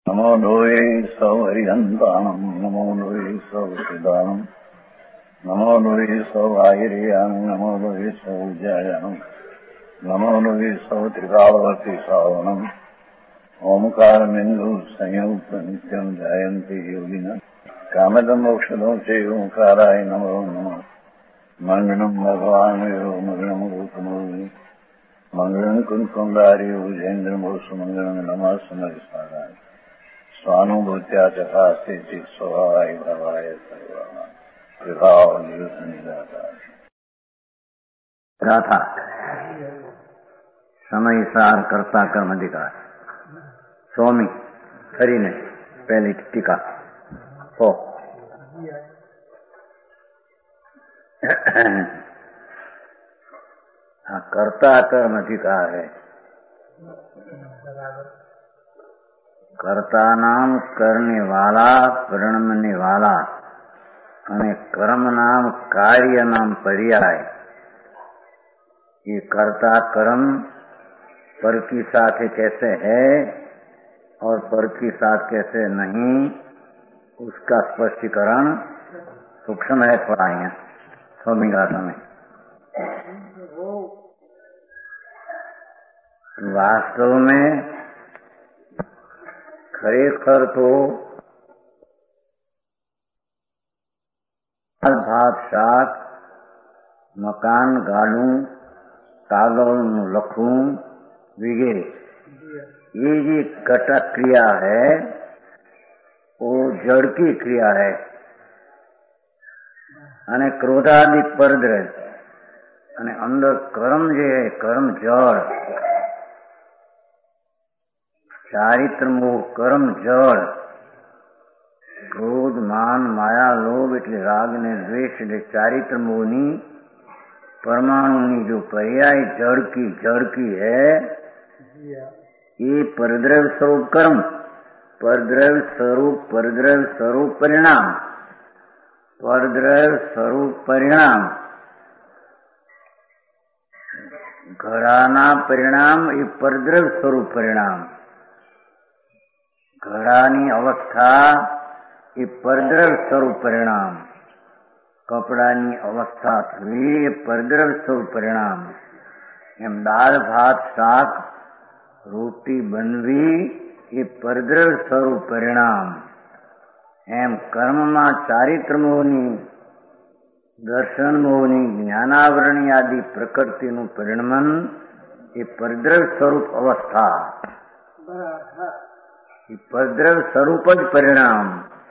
नमो लोये सौहरिहन्तानम् नमो लोये सौहृदानम् नमो लोये सौभागिर्यानम् नमो लोये सौविद्यायानम् नमो लोये सौत्रिकावती सावनम् ओंकारमिन्दु संयुक्त नित्यम् जायन्ति योगिनः कामदम् मोक्षदम् च ओंकाराय नमो नमः मङ्गलम् भगवान् मङ्गलम् रूपमोहि मङ्गलम् कुन्कुण्डारि उजेन्द्रमोसुमङ्गलम् नमः समरिस्मराय स्वानुभूत्या चकास्ते चित् स्वभावाय भवाय सर्वाणाम् विभाव गाथा समय सार कर्ता कर्म अधिकार स्वामी खरी ने पहली टीका हो कर्ता कर्म अधिकार है। कर्ता नाम करने वाला परिणमने वाला અને કર્મ નામ કાર્ય નામ पर्याय। ये कर्ता कर्म पर की साथ कैसे है और पर की साथ कैसे नहीं, उसका स्पष्टीकरण सूक्ष्म है थोड़ा यहाँ स्वामी गाथा में। वास्तव में खरेखर तो भात शाक मकान गालू कागल लखू वगैरह ये जी घटक क्रिया है वो जड़ की क्रिया है। અને ક્રોધાદિ પરદ્રવ્ય અને અંદર કર્મ જે है कर्म जड़ चारित्र मोह कर्म जड़ क्रोध मान माया लोभ એટલે राग ने द्वेष એટલે चारित्र मोहनी परमाणुनी जो पर्याय जड़ की है ये परद्रव्य स्वरूप कर्म परद्रव्य स्वरूप परिणाम परद्रव्य स्वरूप परिणाम घड़ाना परिणाम ये परद्रव्य स्वरूप परिणाम घड़ानी अवस्था ये परद्रव्य स्वरूप परिणाम कपड़ानी अवस्था थी ये परद्रव्य स्वरूप परिणाम एम दाल भात शाक रोटी बनवी ये परद्रव्य स्वरूप परिणाम एम कर्म में चारित्र मोहनी दर्शन मोहनी ज्ञानावरणी आदि प्रकृति नु परिणमन ये परद्रव्य स्वरूप अवस्था ये परद्रव्य स्वरूप ज परिणाम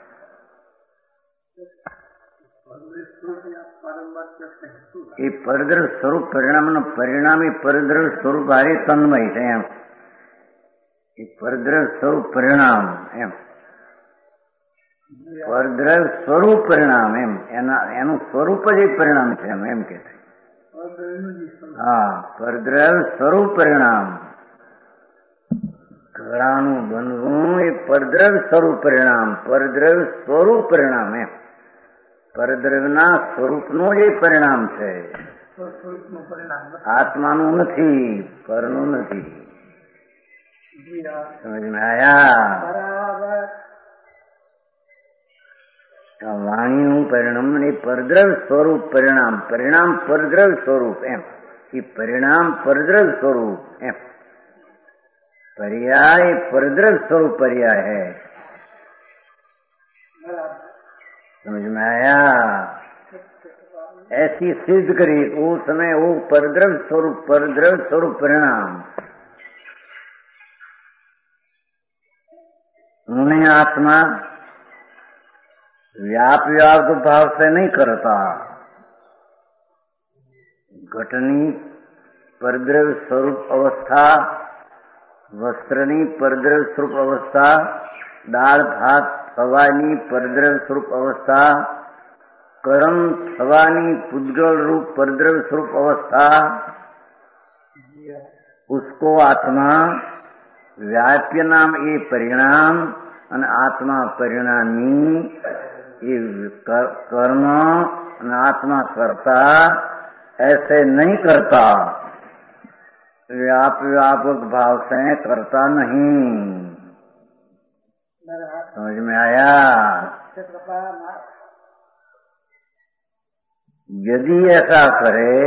ये परद्रव्य स्वरूप परिणाम नो परिणामी परद्रव्य स्वरूप हारे तन्मय है एम ये परद्रव्य स्वरूप परिणाम एम परद्रव्य स्वरूप परिणाम एम एनु स्वरूप ज परिणाम है एम कहते हाँ परद्रव्य स्वरूप परिणाम घड़ानु बनवू ये परद्रव्य स्वरूप परिणाम परद्रव्य स्वरूप परिणाम है परद्रव्यना स्वरूपनो जे परिणाम है आत्मानु નથી પરનું નથી समझ में आया वाणीनु परिणाम ने परद्रव्य स्वरूप परिणाम परिणाम परद्रव्य स्वरूप एम ये परिणाम परद्रव्य स्वरूप एम पर्याय परद्रव्य स्वरूप पर्याय है। समझ में आया ऐसी सिद्ध करी उस समय वो परद्रव्य स्वरूप परिणाम उन्हें आत्मा व्याप भाव से नहीं करता घटनी परद्रव्य स्वरूप अवस्था वस्त्रनी परद्रव्य स्वरूप अवस्था दाल भात थवानी परद्रव्य स्वरूप अवस्था कर्म थवानी पुद्गल रूप परद्रव्य स्वरूप अवस्था उसको आत्मा व्याप्य नाम ये परिणाम અને आत्मा परिणामी ये कर्म आत्मा करता ऐसे नहीं करता व्यापक भाव से करता नहीं। समझ में आया? यदि ऐसा करे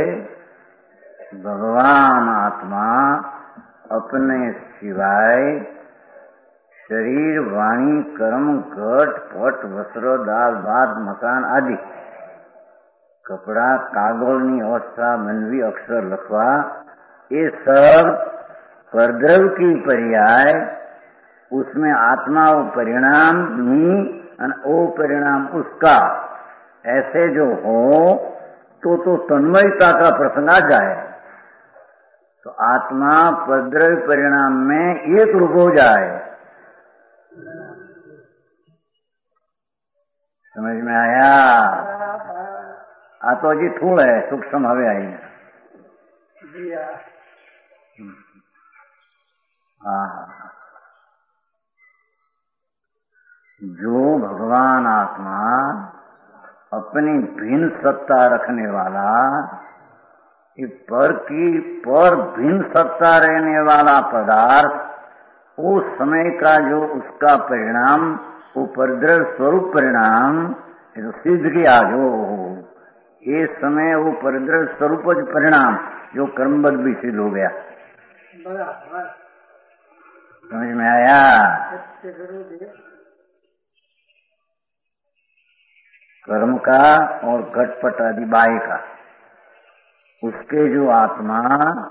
भगवान आत्मा अपने सिवाय शरीर, वाणी, कर्म, घट, पट, वस्त्र, दाल, भात, मकान आदि कपड़ा, कागळની अवस्था, मनवी अक्षर लखवा, ये सब परद्रव की पर्याय, उसमें आत्मा वो परिणाम नहीं और वो परिणाम उसका, ऐसे जो हो तो तन्मयता का प्रसंग आ जाए, तो आत्मा परद्रव परिणाम में एक रूप हो जाए। समझ में आया? आ तो जी थूल है, सूक्ष्म हवे आई। जो भगवान आत्मा अपनी भिन्न सत्ता रखने वाला, पर भिन्न सत्ता रहने वाला पदार्थ, उस समय का जो उसका परिणाम, वो परद्रव स्वरूप परिणाम तो सिद्ध किया, जो ये समय वो परद्रव स्वरूप परिणाम जो कर्मबद्ध भी सिद्ध हो गया। समझ में आया? कर्म का और घटपट आदि बाह्य का, उसके जो आत्मा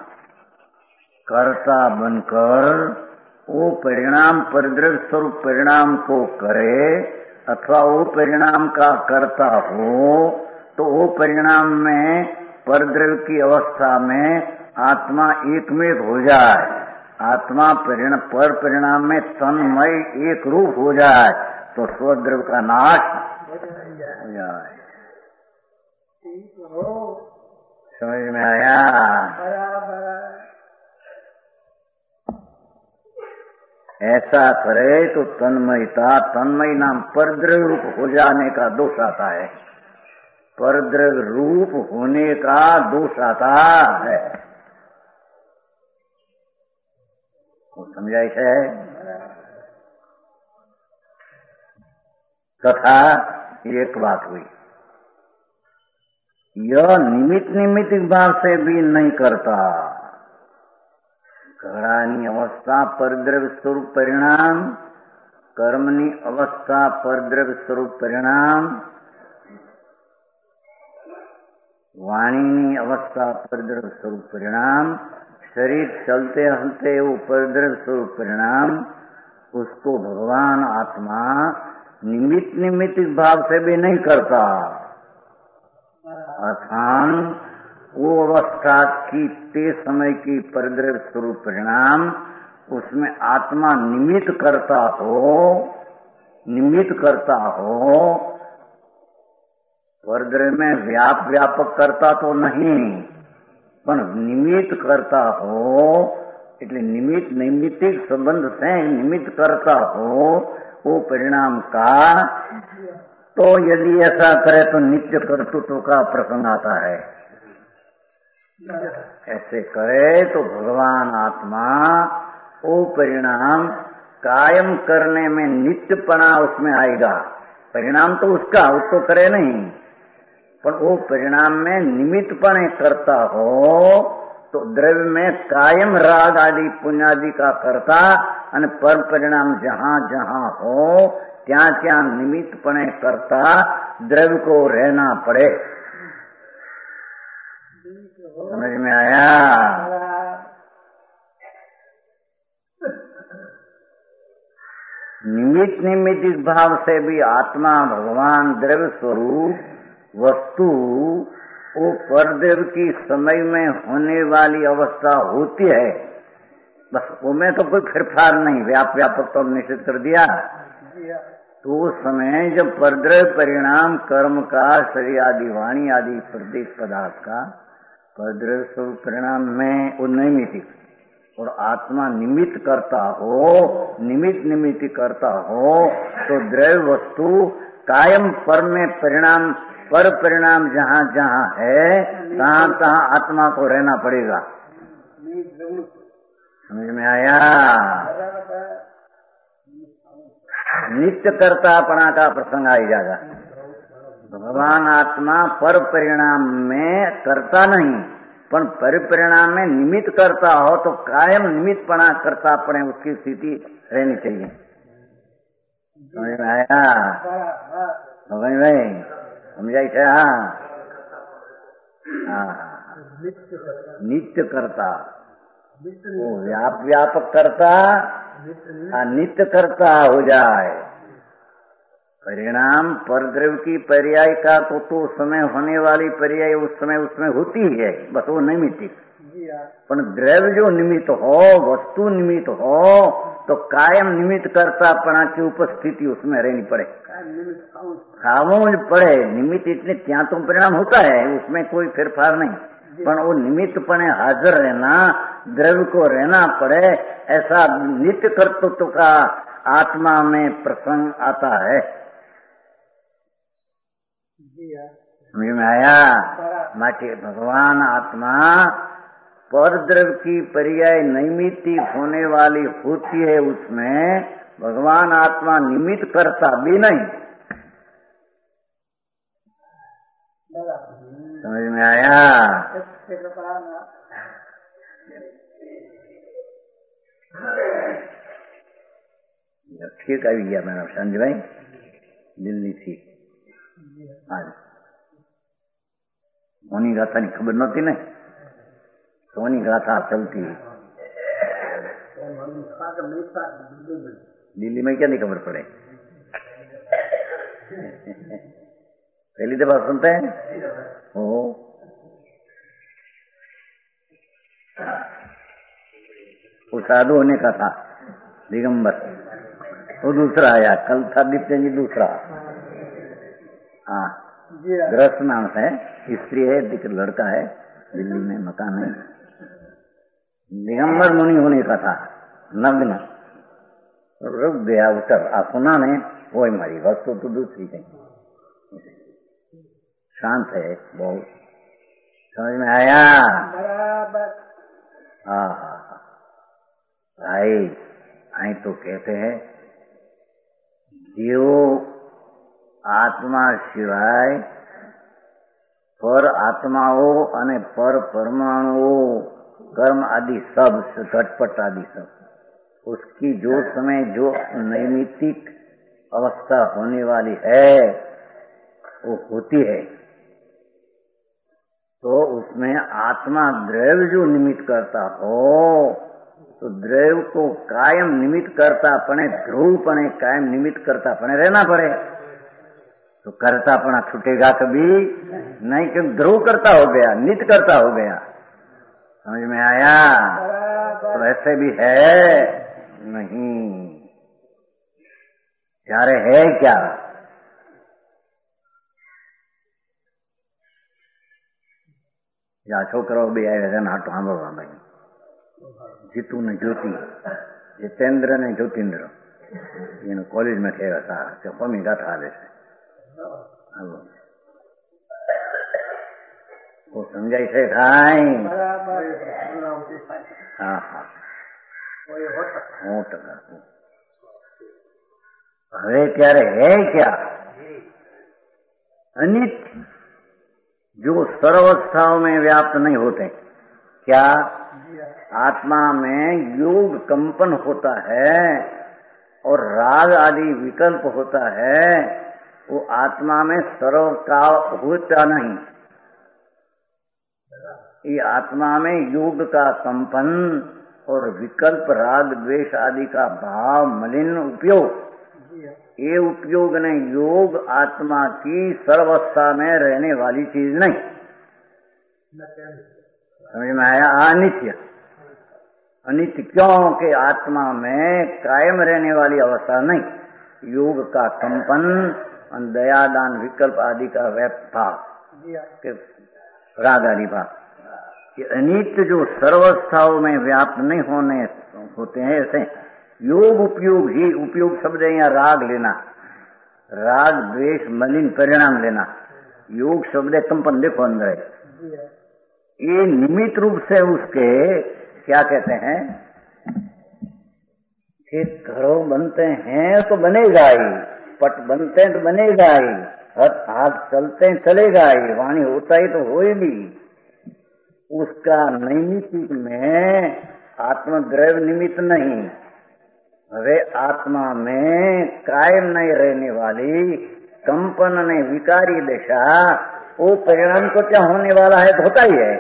कर्ता बनकर वो परिणाम परद्रव स्वरूप परिणाम को करे अथवा वो परिणाम का कर्ता हो, तो वो परिणाम में परद्रव की अवस्था में आत्मा एकमेव हो जाए, आत्मा पर परिणाम में तन्मय एक रूप हो जाए, तो स्वद्रव का नाश हो जाए। समझ में आया? ऐसा करे तो तन्मयता, तन्मय नाम परद्रव रूप हो जाने का दोष आता है, परद्रव रूप होने का दोष आता है। समझाइश है? तथा एक बात हुई, यह निमित्त भाव से भी नहीं करता। घरानी अवस्था परद्रव स्वरूप परिणाम, कर्मनी अवस्था परद्रव स्वरूप परिणाम, वाणी अवस्था परद्रव स्वरूप परिणाम, शरीर चलते हलते वो परद्रव स्वरूप परिणाम, उसको भगवान आत्मा निमित्त भाव से भी नहीं करता। अर्थात वो अवस्था की ते समय की परद्रव स्वरूप परिणाम, उसमें आत्मा निमित्त करता हो, परद्रव में व्यापक करता तो नहीं, पर निमित्त करता हो, એટલે नैमित्तिक संबंध से निमित्त करता हो वो परिणाम का, तो यदि ऐसा करे तो नित्य कर्तृत्व का प्रसंग आता है। ऐसे करे तो भगवान आत्मा वो परिणाम कायम करने में नित्यपना उसमें आएगा। परिणाम तो उसका, उसको करे नहीं, पर वो परिणाम में निमित्तपणे करता हो, तो द्रव्य में कायम राग आदि पुण्यादि का करता, और पर परिणाम जहाँ जहाँ हो ત્યાં ત્યાં નિમિત્તપણે કરતા દ્રવ્ય को रहना पड़े। समझ में आया? निमित्त भाव से भी आत्मा भगवान द्रव्य स्वरूप वस्तु वो परद्रव्य की समय में होने वाली अवस्था होती है, बस उनमें तो कोई फेरफार नहीं, व्यापक तो निश्चित कर दिया। तो उस समय जब परद्रव्य परिणाम कर्म का, शरीर आदि, वाणी आदि प्रत्येक पदार्थ का परद्रव्य स्वरूप परिणाम में वो नैमित्तिक, और आत्मा निमित्त करता हो, निमित्त करता हो, तो द्रव्य वस्तु कायम पर में परिणाम, पर परिणाम जहाँ जहाँ है तहाँ तहाँ आत्मा को रहना पड़ेगा। समझ में आया? नित्य कर्तापना का प्रसंग आ जाएगा। भगवान आत्मा पर परिणाम में करता नहीं, पर परिणाम में निमित्त करता हो तो कायम निमित्तपना करता अपने उसकी स्थिति रहनी चाहिए। समझ में आया भाई? समझाई थे? नित्य करता, वो व्यापक करता नित्य करता हो जाए। परिणाम पर द्रव्य की पर्याय का तो समय होने वाली पर्याय उस समय उसमें होती है, बस वो निमित्त। पर द्रव्य जो निमित्त हो, वस्तु निमित्त हो, तो कायम निमित्त कर्तापना की उपस्थिति उसमें रहनी पड़े, खामोश पड़े। निमित्त इतने क्या तो परिणाम होता है, उसमें कोई फेरफार नहीं, पर वो निमित्तपणे हाजिर रहना, द्रव्य को रहना पड़े, ऐसा नित्य कर्तृत्व का आत्मा में प्रसंग आता है। समझ में आया? माटे भगवान आत्मा पर द्रव्य की पर्याय नैमित्तिक होने वाली होती है, उसमें भगवान आत्मा निमित्त करता भी नहीं। समझ में आया? ठीक आई गया मैडम संजय भाई, दिल्ली थी आज सोनी गाथा की खबर नती ने, सोनी गाथा चलती दिल्ली में, क्या नहीं खबर पड़े? पहली दफा सुनते हैं। वो साधु होने का था दिगंबर, वो दूसरा आया, कल था दीप्त जी दूसरा। हाँ, ग्रस्त नाम है, स्त्री है, लड़का है, दिल्ली में मकान है। दिगंबर मुनि होने का था, नग्न, रुक गया उतर सुना ने, वो ही मारी वस्तु तो दूसरी कहीं। शांत है बहुत। समझ में आया? बराबर। हाँ, आई तो कहते हैं जीव आत्मा सिवाय पर आत्माओं અને पर परमाणुओं कर्म आदि सब घटपट आदि सब, उसकी जो समय जो नैमित्तिक अवस्था होने वाली है वो होती है, तो उसमें आत्मा द्रव्य जो निमित्त करता हो, तो द्रव्य को कायम निमित्त करतापणे, ध्रुवपणे कायम निमित्त करतापणे रहना पड़े, तो करतापना छूटेगा कभी नहीं, क्योंकि ध्रुव करता हो गया, नित्य करता हो गया। समझ में आया? तो ऐसे भी है नहीं, यारे है क्या? या छोकरो भी आए नाटो સાંભળવા ભાઈ, જીતુ ને જ્યોતિ, जितेंद्र ने ज्योतिन्द्र, એનું કોલેજમાં થયા હતા, તે કોમી ગાથા આવે છે, वो समझाई છે ભાઈ? हाँ हाँ, 100%। હવે ત્યારે है क्या? अनित्य जो सर्वस्थाओं में व्याप्त नहीं होते। क्या? आत्मा में योग कंपन होता है और राग आदि विकल्प होता है, वो आत्मा में सर्व का होता नहीं। ये आत्मा में योग का कंपन और विकल्प राग द्वेष आदि का भाव मलिन उपयोग, ये उपयोग ने योग आत्मा की सर्वस्था में रहने वाली चीज नहीं। समझ में आया? अनित्य, अनित्य क्योंकि आत्मा में कायम रहने वाली अवस्था नहीं, योग का कंपन, दयादान विकल्प आदि का व्याप्त भाव, राग आदि भाव, कि अनित्य जो सर्वस्थाओं में व्याप्त नहीं होने होते हैं, ऐसे योग उपयोग ही, उपयोग शब्द है यहाँ राग लेना, राग द्वेष मलिन परिणाम लेना, योग शब्द है कंपन, देखो अंदर है, ये निमित्त रूप से उसके क्या कहते हैं, कि घरों बनते हैं तो बनेगा ही, पट बनते हैं तो बनेगा ही, हाथ चलते हैं चलेगा ही, वाणी होता ही तो होएगी। उसका नैमित्तिक में आत्मद्रव्य निमित्त नहीं। वे आत्मा में कायम नहीं रहने वाली कंपन ने विकारी दशा, वो परिणाम तो क्या होने वाला है, तो होता ही है।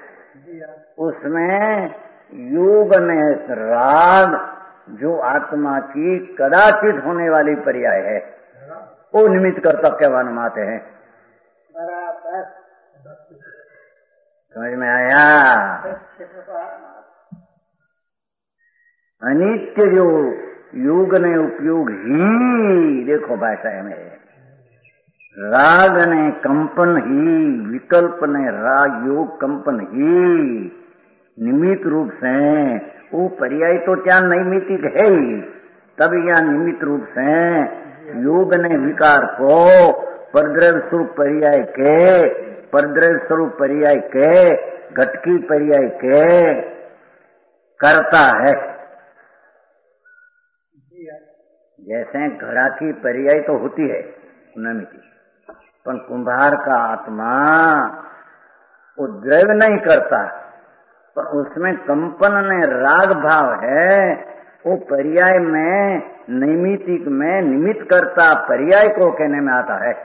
उसमें योग ने राग जो आत्मा की कदाचित होने वाली पर्याय है, वो निमित्त कर्ता क्या मानते हैं। समझ में आया। अनित्य जो योग ने उपयोग ही, देखो भाषा में राग ने कंपन ही, विकल्प ने राग योग कंपन ही निमित्त रूप से, वो पर्याय तो क्या नैमित्तिक है ही, तब यह निमित्त रूप से योग ने विकार को परद्रव्य स्वरूप पर्याय के, परद्रव्य स्वरूप पर्याय के, घटकी पर्याय के करता है। जैसे घड़ा की पर्याय तो होती है नैमित्तिक, पर कुंभार का आत्मा वो द्रव्य नहीं करता, पर उसमें कंपन ने राग भाव है, वो पर्याय में नैमित्तिक में निमित्त करता पर्याय को कहने में आता है।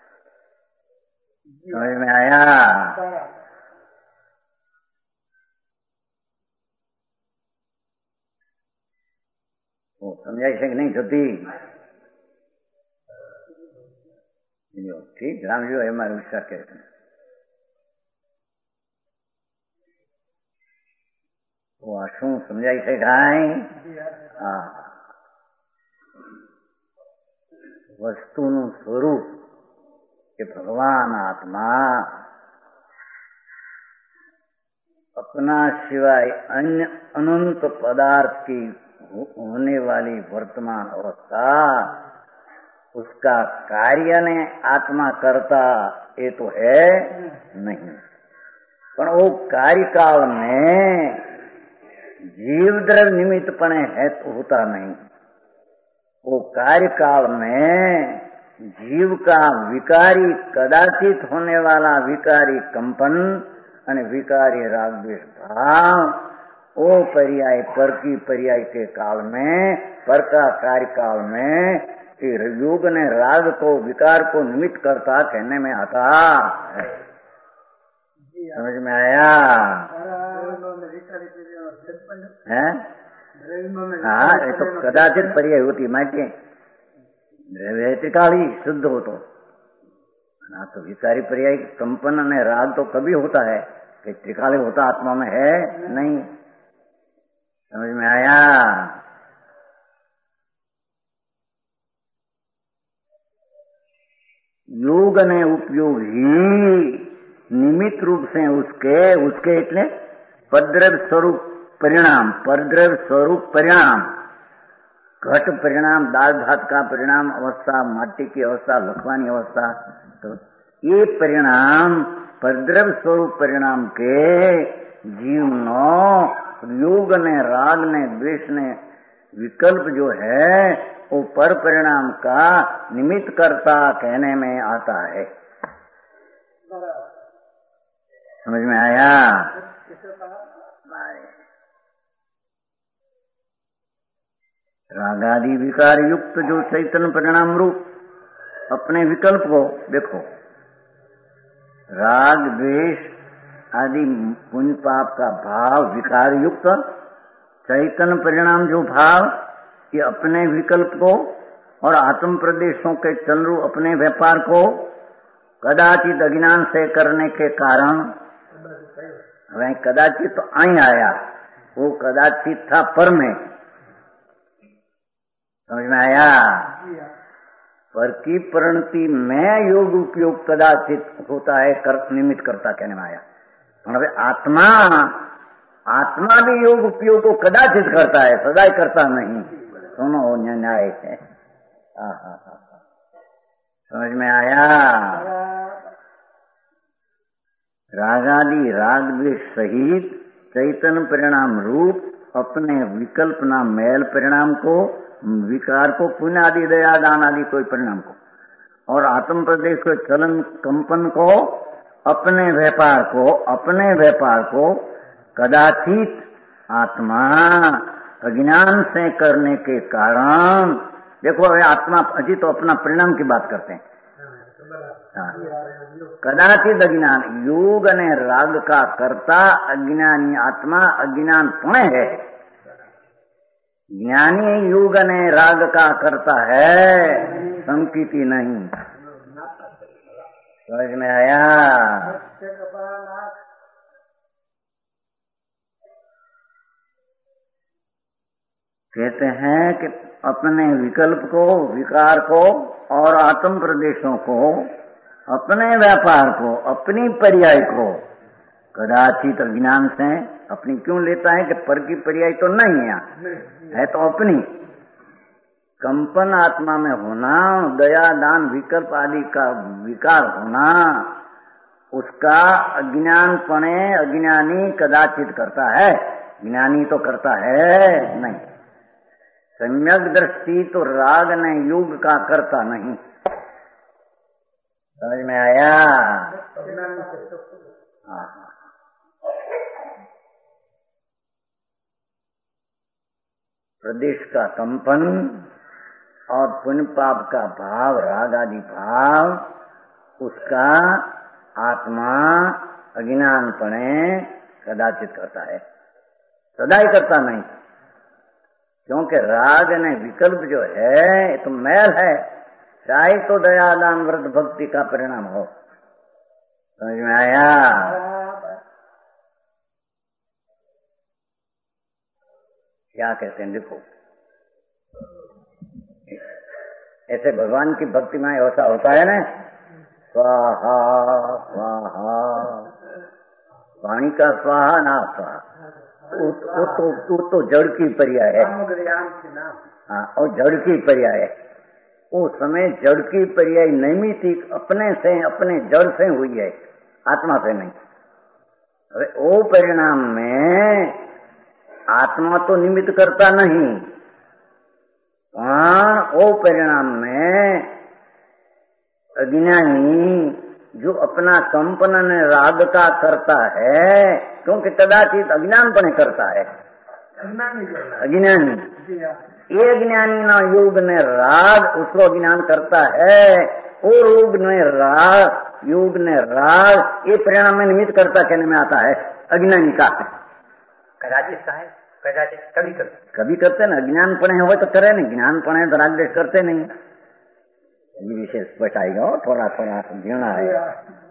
समझ में आया। वो समझाई से नहीं छुट्टी ठीक राम जो है हमारे विचार कहते हैं। वो શું સમજાઈ શકાય? વસ્તુનું સ્વરૂપ કે ભગવાન આત્મા अपना सिवाय अन्य अनंत पदार्थ की होने वाली वर्तमान अवस्था, उसका कार्य ने आत्मा करता ये तो है नहीं, पर वो कार्यकाल में जीव द्रव्य निमित्तपणे है तो होता नहीं। वो कार्यकाल में जीव का विकारी कदाचित होने वाला विकारी कंपन અને विकारी राग द्वेष भाव, वो पर्याय पर की पर्याय के काल में, पर का कार्य काल में योग ने राग को विकार को निमित्त करता कहने में आता है। समझ में आया? है? हाँ, ये तो कदाचित पर्याय होती माइटे द्रव्य त्रिकाली शुद्ध हो तो ना, तो विकारी पर्याय कंपन ने राग तो कभी होता है कि त्रिकाली होता आत्मा में है नहीं। समझ में आया? योग ने उपयोग ही निमित्त रूप से उसके એટલે परद्रव्य स्वरूप परिणाम, परद्रव्य स्वरूप परिणाम, घट परिणाम, दाल भात का परिणाम अवस्था, माटी की अवस्था, लखवानी अवस्था, तो ये परिणाम परद्रव्य स्वरूप परिणाम के जीव नो योग ने राग ने द्वेष ने विकल्प जो है वो पर परिणाम का निमित्त करता कहने में आता है। समझ में आया? रागादि विकार युक्त जो चैतन्य परिणाम रूप अपने विकल्प को देखो, राग द्वेष आदि पुण्य पाप का भाव विकार युक्त चैतन्य परिणाम जो भाव, ये अपने विकल्प को और आत्म प्रदेशों के चलरू अपने व्यापार को कदाचित अज्ञान से करने के कारण, वह कदाचित तो आई आया, वो कदाचित था पर में। समझ में आया? पर की परिणति में योग उपयोग कदाचित होता है, निमित्त करता कहने में आया। आत्मा भी योग उपयोग को कदाचित करता है, सदाई करता नहीं। दोनों हो न्याय है। समझ में आया? रागादि राग द्वेष सहित चैतन्य परिणाम रूप अपने विकल्प ना मैल परिणाम को, विकार को, पुण्य आदि, दया दान आदि कोई परिणाम को, और आत्म प्रदेश के चलन कंपन को, अपने व्यापार को कदाचित आत्मा अज्ञान से करने के कारण, देखो आत्मा अजी तो अपना परिणाम की बात करते हैं। कदाचित अज्ञान, योग ने राग का कर्ता अज्ञानी आत्मा अज्ञान पुण्य है। ज्ञानी योग ने राग का करता है, संकीति नहीं। समझ में आया? कहते हैं कि अपने विकल्प को, विकार को और आत्म प्रदेशों को, अपने व्यापार को, अपनी पर्याय को कदाचित अज्ञान से, अपनी क्यों लेता है कि पर की पर्याय तो नहीं है तो अपनी कंपन आत्मा में होना, दया दान विकल्प आदि का विकार होना, उसका अज्ञानपणे अज्ञानी कदाचित करता है, ज्ञानी तो करता है नहीं। सम्यक दृष्टि तो राग ने योग का करता नहीं। समझ में आया? प्रदेश का कंपन और पुण्य पाप का भाव, राग आदि भाव, उसका आत्मा अज्ञानपणे कदाचित करता है, सदा ही करता नहीं। क्योंकि राग ने विकल्प जो है तो मैल है, चाहे तो दया दान व्रत भक्ति का परिणाम हो। समझ में आया? क्या कहते हैं देखो, ऐसे भगवान की भक्ति में ऐसा होता है ना, स्वाहा स्वाहा, वाणी का स्वाहा ना स्वाहा, वो तो जड़ की पर्याय है। हाँ, और जड़ की पर्याय है। उस समय जड़ की पर्याय नैमित्तिक अपने से, अपने जड़ से हुई है, आत्मा से नहीं। अरे वो परिणाम में आत्मा तो निमित्त करता नहीं, वो परिणाम में अज्ञानी जो अपना कंपन राग का करता है, क्योंकि कदाचित अज्ञानपने करता है, अज्ञानी, ये ज्ञानी ना योग ने राग उसको अज्ञान करता है, और योग ने राग ये परिणाम में निमित्त करता कहने में आता है अज्ञानी का। कदाचित का है, कदाचित कभी करते ना, अज्ञानपणे हो तो करे नहीं, ज्ञानपणे तो राग देश करते नहीं। ये विशेष बताएगा, थोड़ा थोड़ा समझना है।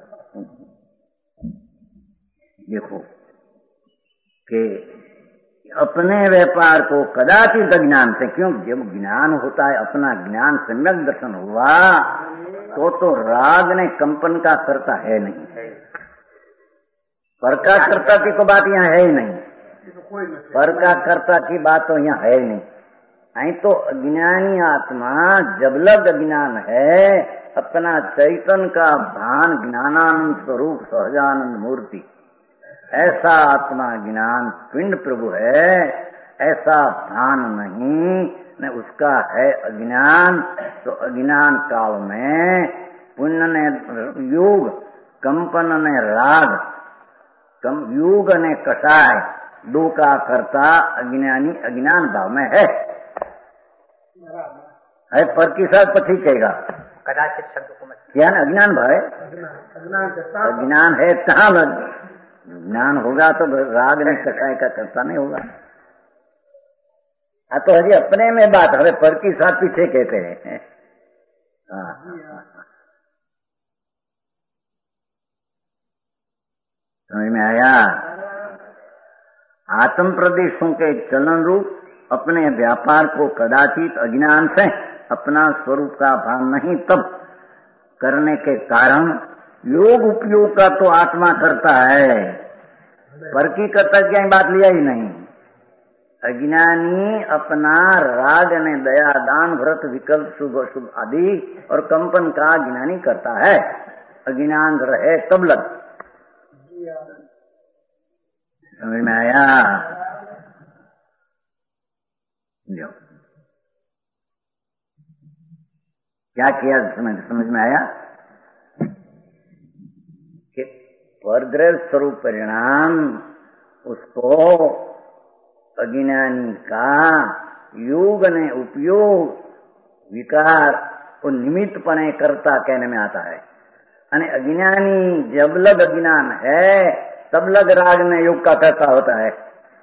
देखो कि अपने व्यापार को कदाचित अज्ञान से, क्यों जब ज्ञान होता है, अपना ज्ञान सम्यक दर्शन हुआ तो राग ने कंपन का करता है नहीं, पर का कर्ता की तो बात यहाँ है ही नहीं, पर का कर्ता की बात तो यहाँ है ही नहीं। नहीं तो अज्ञानी आत्मा जब लग अज्ञान है, अपना चैतन्य का भान ज्ञानानंद स्वरूप सहजानंद मूर्ति, ऐसा आत्मा ज्ञान पिंड प्रभु है, ऐसा भान नहीं न उसका है अज्ञान। तो अज्ञान काल में पुण्य ने योग, कंपन ने राग, योग ने कषाय, दो का कर्ता अज्ञानी अज्ञान भाव में है पर की साथ पर ठीक कहेगा, कदाचित शब्द को मत क्या ना, अज्ञान भाव है, अज्ञान है कहाँ, ज्ञान होगा तो राग ने कषाय का कर्ता नहीं होगा। तो हजी अपने में बात, हमें पर की साथ पीछे कहते हैं। समझ में आया? आत्म प्रदेशों के चलन रूप अपने व्यापार को कदाचित अज्ञान से अपना स्वरूप का भान नहीं तब करने के कारण योग उपयोग का तो आत्मा करता है, पर की कर्ता क्या बात लिया ही नहीं। अज्ञानी अपना राग ने दया दान व्रत विकल्प शुभ शुभ आदि और कंपन का ज्ञानी करता है, अज्ञान रहे तब लग। समझ में आया? लो क्या किया, समझ में आया कि परद्रव्य स्वरूप परिणाम उसको अज्ञानी का योग ने उपयोग विकार को निमित्तपणे करता कहने में आता है। यानी अज्ञानी जब लग अज्ञान है तब लग राग ने योग का करता होता है।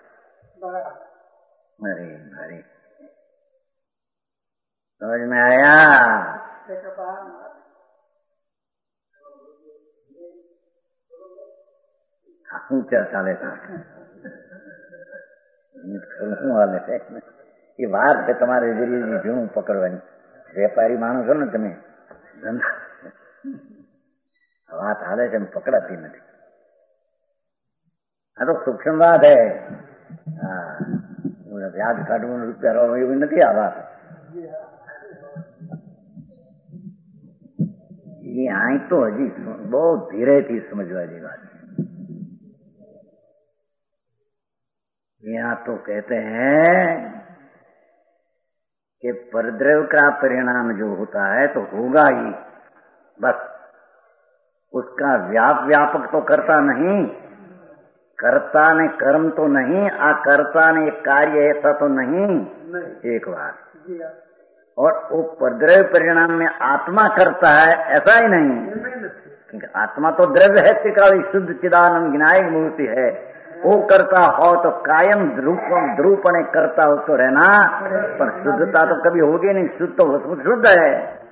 अरे अरे समझ में आया? ઊંચા ચાલે એ વાત છે તમારે જરી ઝીણું પકડવાની. વેપારી માણસો ને તમે વાત હાલે છે પકડાતી નથી. આ તો સૂક્ષ્મ વાત હે. હા વ્યાજ કાઢવું રૂપિયા એવી નથી આ વાત. ये आई तो हजी बहुत धीरे थी समझवा की बात। यहाँ तो कहते हैं कि परद्रव्य का परिणाम जो होता है तो होगा ही, बस उसका व्यापक तो करता नहीं, कर्ता ने कर्म तो नहीं, अकर्ता ने कार्य ऐसा तो नहीं, एक बात। और वो परद्रव्य परिणाम में आत्मा करता है ऐसा ही नहीं, क्योंकि आत्मा तो द्रव्य है, त्रिकाली शुद्ध चिदानंद विनायक मूर्ति है। वो करता हो तो कायम ध्रुवपणे करता हो तो रहना, पर शुद्धता तो कभी होगी नहीं। शुद्ध तो शुद्ध है।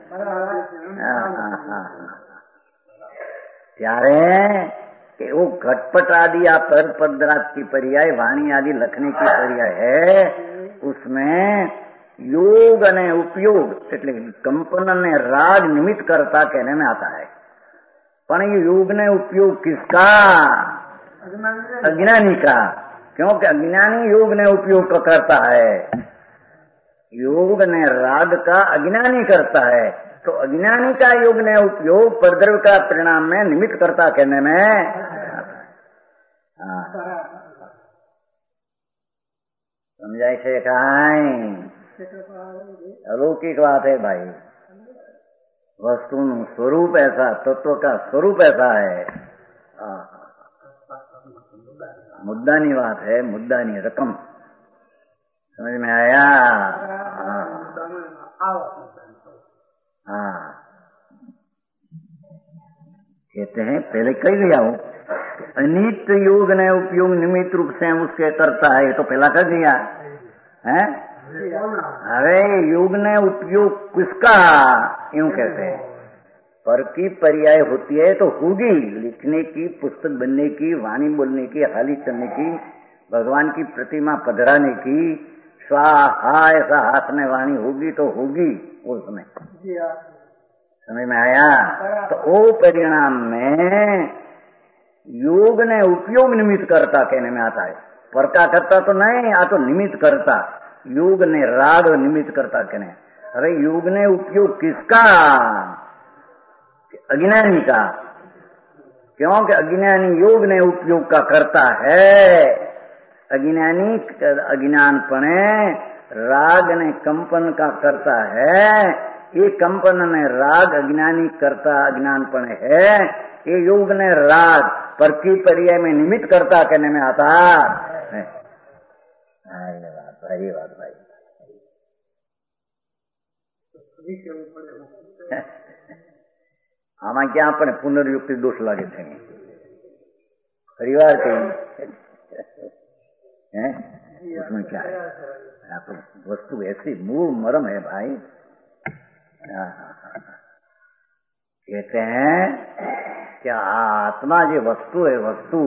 त्यारे कि वो घटपट आदि या पर पदराज की पर्याय वाणी आदि लखने की पर्याय है, उसमें योग ने उपयोग એટલે કંપન ને રાગ નિમિત્ત કરતા कहने में आता है। पर ये योग ने उपयोग किसका? अज्ञानी का, क्योंकि अज्ञानी योग ने उपयोग करता है। योग ने राग का अज्ञानी करता है, तो अज्ञानी का योग ने उपयोग परद्रव्य का परिणाम में निमित्त करता कहने में समझाय છે કાઈ? अलौकिक बात है भाई। वस्तु स्वरूप ऐसा, तत्व का स्वरूप ऐसा है। मुद्दानी बात है, मुद्दानी रकम। समझ में आया? हाँ कहते हैं पहले कह दिया हूं, अनित्य योग ने उपयोग निमित्त रूप से उसके करता है, ये तो पहला कर दिया है। अरे योग ने उपयोग किसका? यूं कहते हैं पर की पर्याय होती है तो होगी, लिखने की, पुस्तक बनने की, वाणी बोलने की, हाली चलने की, भगवान की प्रतिमा पधराने की, स्वाहा ऐसा हाथ में वाणी होगी तो होगी उसमें। समझ में आया? तो वो परिणाम में योग ने उपयोग निमित्त करता कहने में आता है। पर का करता तो नहीं, आ तो निमित्त करता। योग ने राग निमित्त करता कहने। अरे योग ने उपयोग किसका? अज्ञानी का, क्योंकि अज्ञानी योग ने उपयोग का करता है। अज्ञानी अज्ञानपणे राग ने कंपन का करता है। ये कंपन ने राग अज्ञानी करता अज्ञानपणे है। ये योग ने राग पर की पर्याय में निमित्त करता कहने में आता है। भाई बात भाई आमा क्या अपने पुनर्युक्ति दोष लागे थे परिवार के हैं, उसमें क्या है? आप वस्तु ऐसी मूल मरम है भाई। कहते हैं क्या आत्मा जो वस्तु है, वस्तु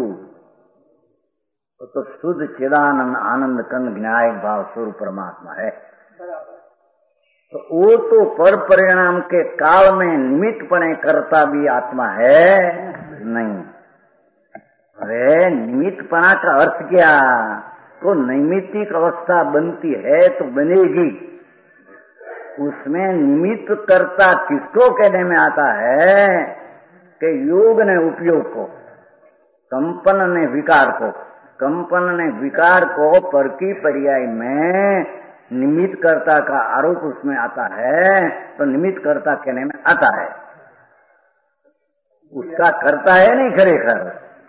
तो शुद्ध चिदानंद आनंद कंद विनायक भाव स्वरूप परमात्मा है। तो वो तो पर परिणाम के काल में निमित्तपणे करता भी आत्मा है नहीं। अरे निमित्तपणा का अर्थ क्या? तो नैमित्तिक अवस्था बनती है तो बनेगी, उसमें निमित्त करता किसको कहने में आता है कि योग ने उपयोग को, कंपन ने विकार को, कंपन ने विकार को पर की पर्याय में निमित्त कर्ता का आरोप उसमें आता है तो निमित्त कर्ता कहने में आता है। उसका करता है नहीं खरेखर,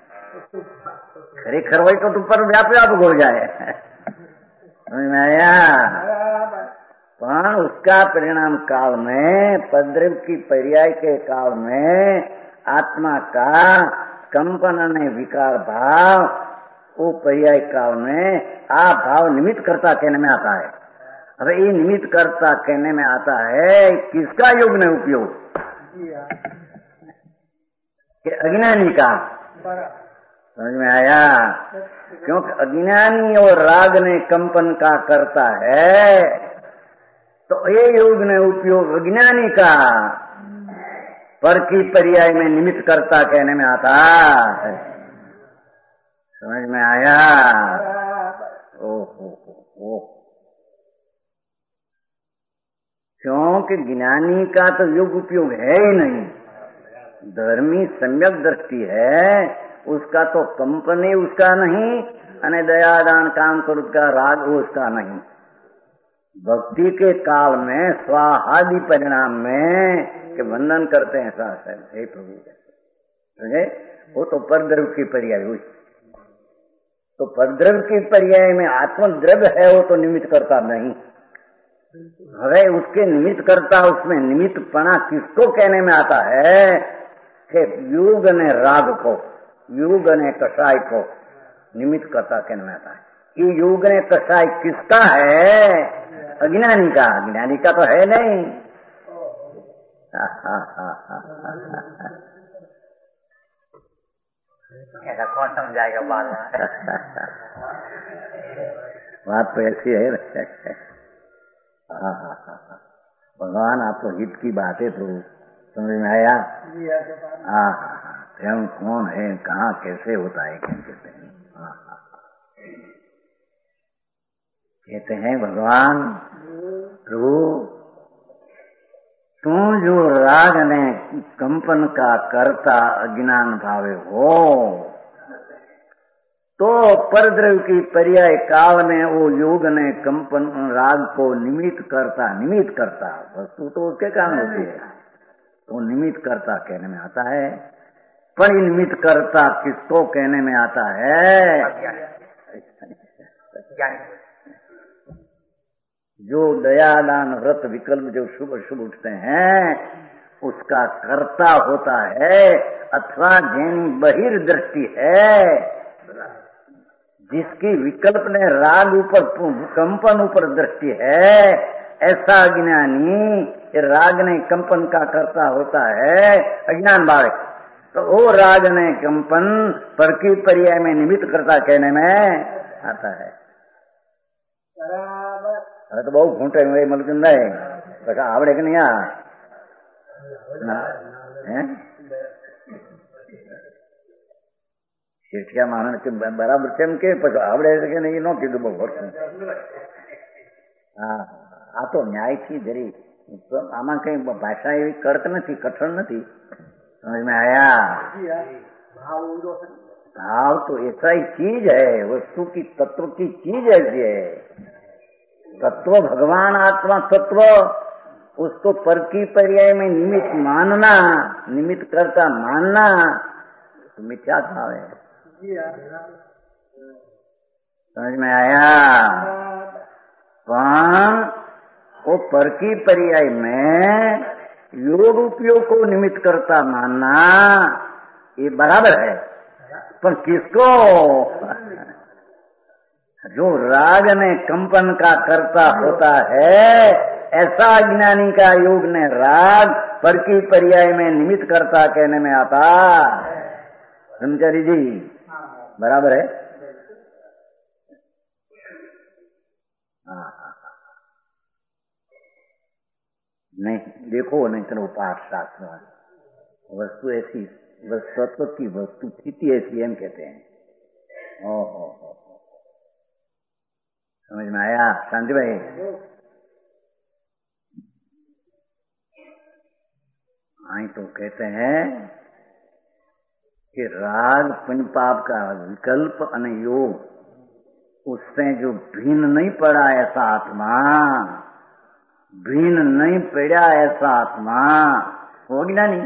खरेखर वही तो तुम पर व्याप हो जाए। समझ में आया? पर उसका परिणाम काल में, पद्रव की पर्याय के काल में आत्मा का कंपन ने विकार भाव, वो पर्याय काल में आ भाव निमित्त कर्ता कहने में आता है। अब ये निमित्त कर्ता कहने में आता है किसका योग ने उपयोग? कि अज्ञानी का। समझ में आया? क्योंकि अज्ञानी और राग ने कंपन का करता है तो ये योग ने उपयोग अज्ञानी का पर की पर्याय में निमित्त कर्ता कहने में आता है। समझ में आया? ओहो, क्योंकि ज्ञानी का तो योग उपयोग है ही नहीं। धर्मी सम्यक दृष्टि है, उसका तो कंपनी उसका नहीं, अने दयादान काम करुत का राग उसका नहीं। भक्ति के काल में स्वाहादि परिणाम में के वंदन करते हैं शास्त्र, हे प्रभु समझे, वो तो परद्रव की पर्याय हुई। तो परद्रव की पर्याय में आत्मद्रव्य है, वो तो निमित्त करता नहीं। हवे उसके निमित्त करता, उसमें निमित्तपना किसको कहने में आता है कि युग ने राग को, युग ने कषाय को निमित्त करता कहने में आता है। ये युग ने कषाय किसका है? अज्ञानी का। अज्ञानी का तो है नहीं। ऐसा कौन समझाएगा बाद में? बात तो ऐसी है। भगवान आपको हित की बातें तो समझ में आया? हाँ, स्वयं कौन है, कहाँ कैसे होता है, कहते हैं। कहते हैं भगवान प्रभु तू जो राग ने कंपन का करता अज्ञान भावे हो, तो परद्रव्य की पर्याय काल में वो योग ने कंपन राग को निमित्त करता वस्तु तो उसके कारण होती है, तो निमित्त करता कहने में आता है। पर निमित्त करता किसको कहने में आता है? जो दयादान व्रत विकल्प जो शुभ शुभ उठते हैं उसका कर्ता होता है, अथवा जैनी बहिर्दृष्टि है जिसकी विकल्प ने राग ऊपर कंपन ऊपर दृष्टि है, ऐसा अज्ञानी राग ने कंपन का कर्ता होता है अज्ञान बालक। तो वो राग ने कंपन पर की पर्याय में निमित्त करता कहने में आता है। अरे तो बहुत घूंटे हुए मलकिन है आवड़े कि नहीं? શેઠિયા માણસ કે બરાબર કેમ કે પછી આવડે કે નહીં ન કીધું બહુ વર્ષ. હા આ તો ન્યાયથી જરી આમાં કઈ ભાષા એવી કડક નથી, કઠણ નથી. समझ में आया? भाव तो ऐसा ही चीज है, वस्तु की तत्व की चीज ऐसी है। तत्व भगवान आत्मा तत्व, उसको पर की पर्याय में निमित्त मानना, निमित्त करता मानना तो मिथ्या भाव है। समझ में आया? पण वो पर की पर्याय में योग उपयोग को निमित्त करता मानना ये बराबर है, पर किसको? जो राग ने कंपन का करता होता है, ऐसा अज्ञानी का योग ने राग पर की पर्याय में निमित्त करता कहने में आता। ब्रह्मचारी जी बराबर है? नहीं देखो, नहीं चलो पाठ शास्त्र वस्तु ऐसी, तत्व की वस्तु स्थिति ऐसी हम कहते हैं। ओहो, समझ में आया शांति भाई? आई तो कहते हैं कि राग पुण्य पाप का विकल्प अने योग उससे जो भिन्न नहीं पड़ा ऐसा आत्मा, भिन्न नहीं पड़ा ऐसा आत्मा वो अज्ञानी।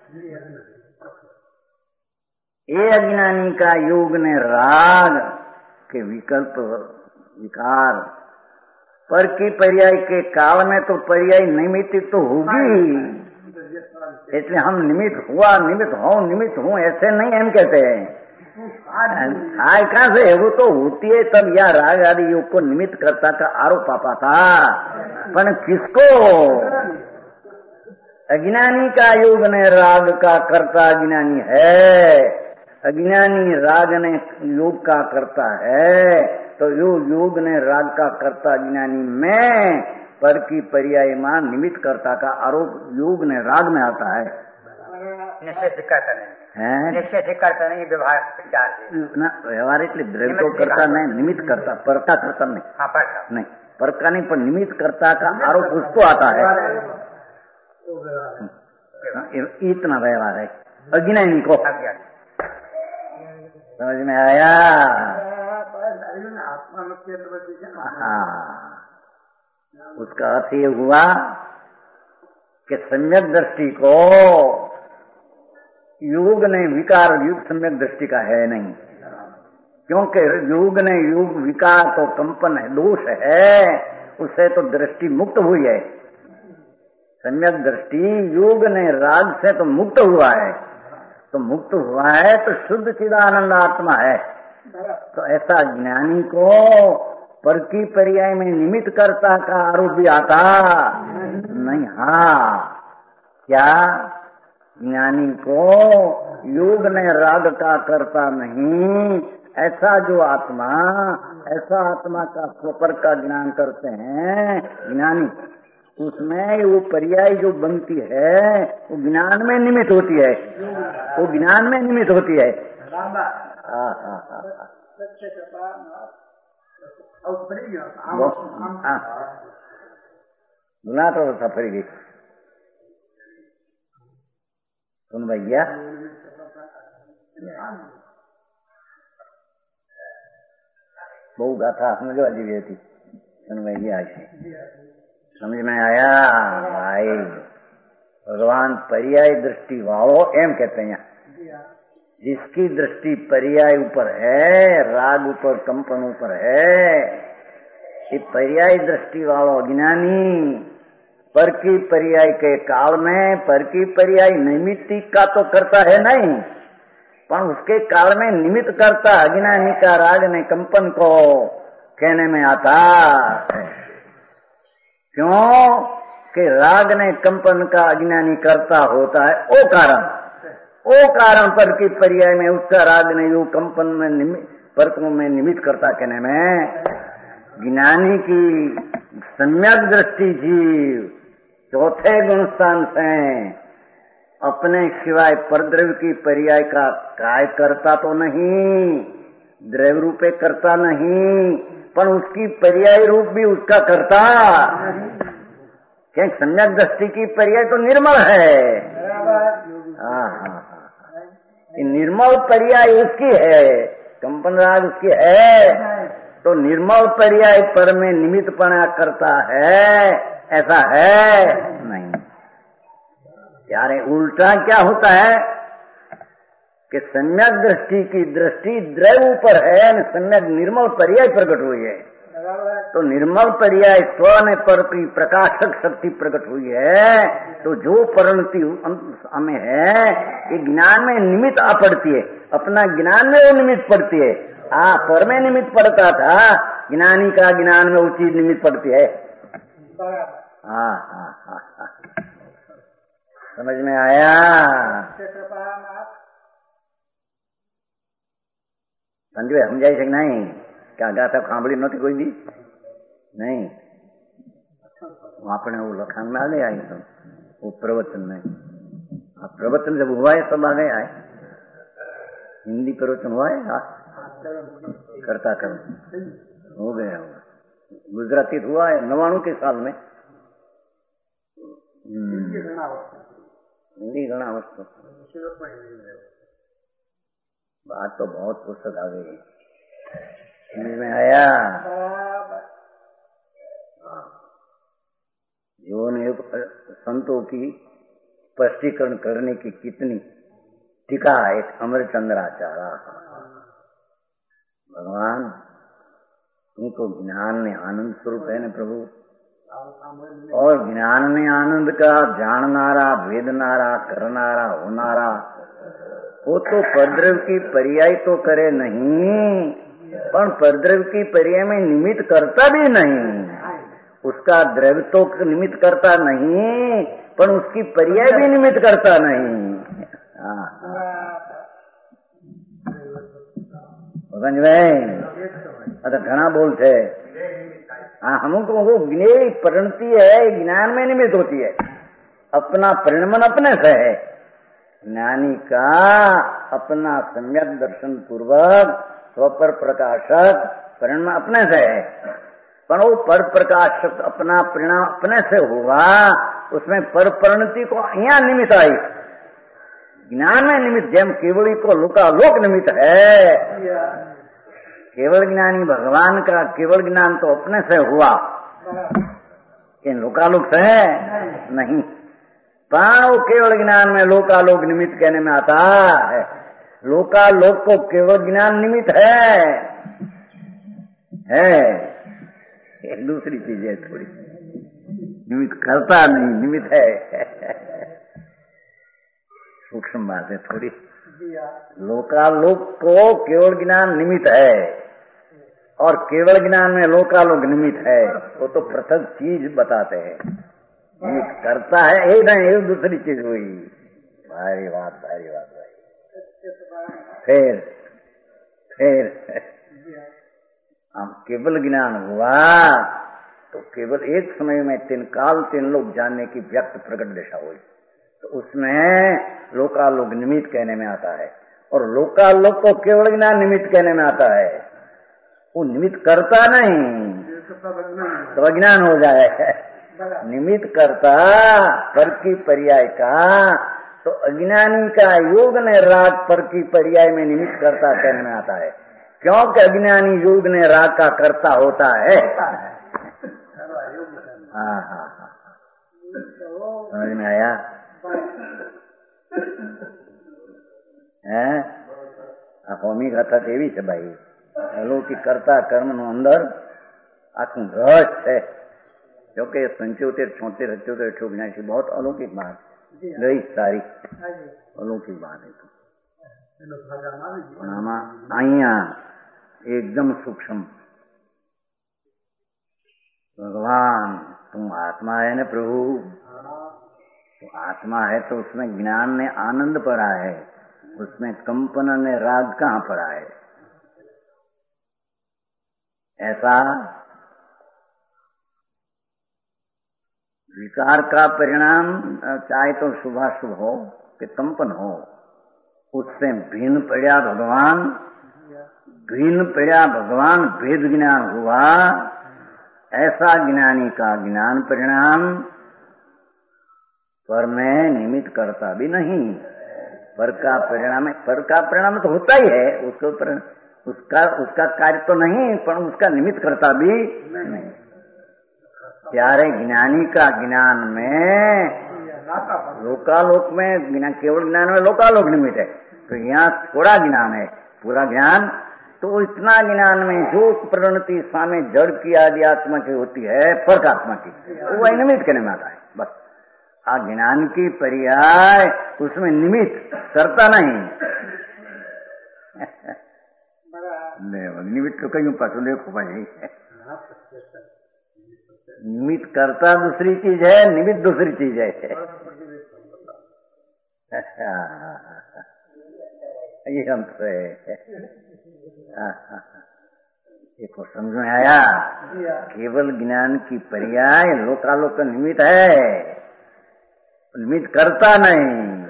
ये अज्ञानी का योग ने राग के विकल्प विकार पर की पर्याय के काल में तो पर्याय निमित्त तो होगी, इसलिए हम निमित्त हुआ निमित्त हूँ ऐसे नहीं हम कहते हैं। हाय कहां से वो तो होती है तब यह राग आदि योग को निमित्त कर्ता का आरोप पापा था, पर किसको? अज्ञानी का योग ने राग का कर्ता अज्ञानी है, अज्ञानी राग ने योग का कर्ता है, तो योग ने राग का कर्ता अज्ञानी में पर की पर्याय मान निमित्त कर्ता का आरोप योग ने राग में आता है। निश्चय करता नहीं व्यवहार એટલે દ્રવ્ય તો કરતા नहीं, निमित्त करता, पर का करता नहीं। हाँ, नहीं, पर का नहीं, पर निमित्त कर्ता का आरोप उसको आता है। इतना व्यवहार है अज्ञानी को। समझ में आया? हाँ, उसका अर्थ ये हुआ कि सम्यक दृष्टि को योग ने विकार युग सम्यक दृष्टि का है नहीं, क्योंकि योग ने योग विकार तो कंपन है, दोष है, उससे तो दृष्टि मुक्त हुई है। सम्यक दृष्टि योग ने राग से तो मुक्त हुआ है, तो मुक्त हुआ है तो शुद्ध चिदानंद आत्मा है। तो ऐसा ज्ञानी को पर की पर्याय में निमित्त कर्ता का आरोप भी आता नहीं। हाँ, क्या ज्ञानी को योग ने राग का करता नहीं, ऐसा जो आत्मा, ऐसा आत्मा का स्वपर का ज्ञान करते हैं ज्ञानी, उसमें वो पर्याय जो बनती है वो ज्ञान में निमित्त होती है, वो ज्ञान में निमित्त होती है। बुला तो सफर गई सुन भैया, बहु गाथा समझ वाली भी थी। सुन भैया समझ में आया भाई? भगवान पर्याय दृष्टि वालों एम कहते हैं, जिसकी दृष्टि पर्याय ऊपर है, राग ऊपर, कंपन ऊपर है, ये पर्याय दृष्टि वालों अज्ञानी पर की पर्याय के काल में पर की पर्याय निमित्ति का तो करता है नहीं, पर उसके काल में निमित्त करता अज्ञानी का राग ने कंपन को कहने में आता है। क्यों कि राग ने कंपन का अज्ञानी करता होता है, ओ कारण पर की पर्याय में उसका राग ने यो कंपन में परकों में निमित्त करता कहने में। ज्ञानी की सम्यक दृष्टि जीव चौथे गुण स्थान से अपने सिवाय परद्रव्य की पर्याय का काय करता तो नहीं, द्रव्य रूपे करता नहीं, पर उसकी पर्याय रूप भी उसका करता। क्या सम्यक दृष्टि की पर्याय तो निर्मल है। हाँ, निर्मल पर्याय उसकी है, कंपन राग उसकी है, तो निर्मल पर्याय पर में निमित्तपना करता है, ऐसा है नहीं। यारे उल्टा क्या होता है कि सम्यक दृष्टि की दृष्टि द्रव्य ऊपर है, सम्यक निर्मल पर्याय प्रकट हुई है, तो निर्मल पर्याय स्व ने पर की प्रकाशक शक्ति प्रकट हुई है, तो जो परिणति हमें है ये ज्ञान में निमित्त आ पड़ती है, अपना ज्ञान में वो निमित्त पड़ती है। पर में निमित्त पड़ता था, ज्ञानी का ज्ञान में वो चीज निमित्त पड़ती है। हाँ, समझ में आया? संजय समझाई सक नहीं क्या गाता सांभળી नती कोई दी नहीं, आपने वो लखान में आ गया है, वो प्रवचन में, प्रवचन जब हुआ है सब आ गया है, हिंदी प्रवचन हुआ है, करता हो गया होगा, गुजराती हुआ है 99 के साल में, हिंदी घना वस्तु बात तो बहुत पुस्तक आ गई, में आया। जीवन संतों की स्पष्टीकरण करने की कितनी टीका एक अमरचंद्राचार्य। भगवान तुमको ज्ञान में आनंद स्वरूप है न प्रभु, और ज्ञान में आनंद का जाननारा, वेदनारा, करनारा, होनारा, वो तो परद्रव्य की पर्याय तो करे नहीं, पर परद्रव्य की पर्याय में निमित्त करता भी नहीं। उसका द्रव्य तो निमित्त करता नहीं, पर उसकी पर्याय भी निमित्त करता नहीं। समझ में अतः घना बोल थे। हमको वो ज्ञेय परिणति है, ज्ञान में निमित्त होती है। अपना परिणमन अपने से है। ज्ञानी का अपना सम्यक दर्शन पूर्वक स्वपर प्रकाशक परिणम अपने से है, पर वो पर प्रकाशक अपना परिणाम अपने से हुआ, उसमें पर परिणति को यहाँ निमित्त आई। ज्ञान में निमित्त जैम केवली को लोकालोक निमित्त है। केवल ज्ञानी भगवान का केवल ज्ञान तो अपने से हुआ, इन लोकालोक से है नहीं। पाणव केवल ज्ञान में लोकालोक निमित्त कहने में आता है। लोकालोक को केवल ज्ञान निमित्त है। एक दूसरी चीज है, थोड़ी निमित्त करता नहीं, निमित्त है। सूक्ष्म बात है थोड़ी। लोकालोक को केवल ज्ञान निमित्त है, और केवल ज्ञान में लोकालोक निमित्त है। वो तो पृथक चीज बताते हैं। निमित्त करता है एक नहीं, एक दूसरी चीज हुई। भारी बात भाई। फिर हम केवल ज्ञान हुआ तो केवल एक समय में तीन काल तीन लोग जानने की व्यक्त प्रकट दशा हुई, तो उसमें लोकालोक निमित्त कहने में आता है। और लोकालोक को केवल ज्ञान निमित्त कहने में आता है। वो निमित्त करता नहीं तो अज्ञान हो जाए। निमित्त करता पर की पर्याय का, तो अज्ञानी का योग ने राग पर की पर्याय में निमित्त करता कहने में आता है। क्योंकि अज्ञानी योग ने राग का करता होता है। हाँ, समझ में आया? કોમી કથા એવી છે ભાઈ, અલૌકિક કરતા કર્મ નો અંદર આખું રહસ્ય છે। જો કે 75, 76, 78, 79 बहुत अलौकिक बात गई, सारी अलौकिक बात है। પણ આમાં અહીંયા एकदम सूक्ष्म, भगवान तुम आत्मा है ना प्रभु, तो आत्मा है तो उसमें ज्ञान ने आनंद पड़ा है, उसमें कंपन ने राग कहाँ पड़ा है? ऐसा विकार का परिणाम चाहे तो शुभाशुभ हो कि कंपन हो, उससे भिन्न पड़ा भगवान, भिन्न पड़ा भगवान, भेद ज्ञान हुआ। ऐसा ज्ञानी का ज्ञान परिणाम पर में निमित्त करता भी नहीं। पर का परिणाम, पर का परिणाम तो होता ही है, उसके ऊपर उसका कार्य तो नहीं, पर उसका निमित्त करता भी नहीं। प्यारे ज्ञानी का ज्ञान में लोकालोक में, केवल ज्ञान में लोकालोक निमित्त है, तो यहाँ थोड़ा ज्ञान है। पूरा ज्ञान तो इतना ज्ञान में जो परिणति स्वामी जड़ की आदि आत्मा की होती है, परक आत्मा की, वो निमित्त कहने में आता है। बस ज्ञान की पर्याय उसमें निमित्त करता नहीं। निमित्त तो कहीं पास देखो भाई, निमित्त करता दूसरी चीज है, निमित्त दूसरी चीज है। ये हमसे देखो समझ में आया? केवल ज्ञान की पर्याय लोकालोक निमित्त है, निमित्त करता नहीं।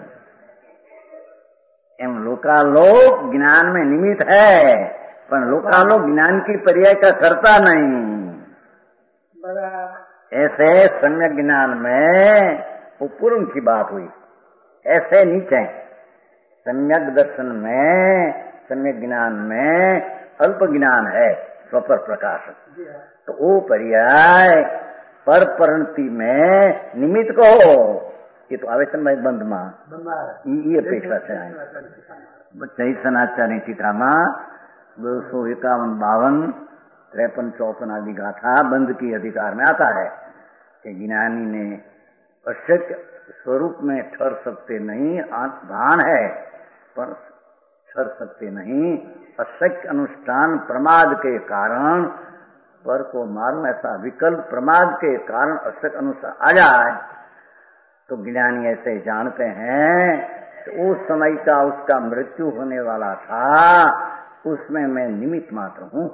एवं लोकालोक ज्ञान में निमित्त है, पर लोकालोक ज्ञान की पर्याय का करता नहीं। ऐसे सम्यक ज्ञान में वो पूर्ण की बात हुई, ऐसे नीचे सम्यक दर्शन में, सम्यक ज्ञान में अल्प ज्ञान है, स्वपर प्रकाश। तो वो पर्याय पर परिणति में निमित्त कहो, ये तो आवेशन में बंद मां ये अपेक्षा से आए चैतनाचार्य टीका में 251, 52, 53, 54 आदि गाथा बंद की अधिकार में आता है कि ज्ञानी ने अशक्य स्वरूप में ठहर सकते नहीं, भान है पर ठहर सकते नहीं। अशक्य अनुष्ठान प्रमाद के कारण पर को मालूम, ऐसा विकल्प प्रमाद के कारण अशक्य अनुष्ठान आ जाए तो ज्ञानी ऐसे जानते हैं तो उस समय का उसका मृत्यु होने वाला था, उसमें मैं निमित्त मात्र हूं,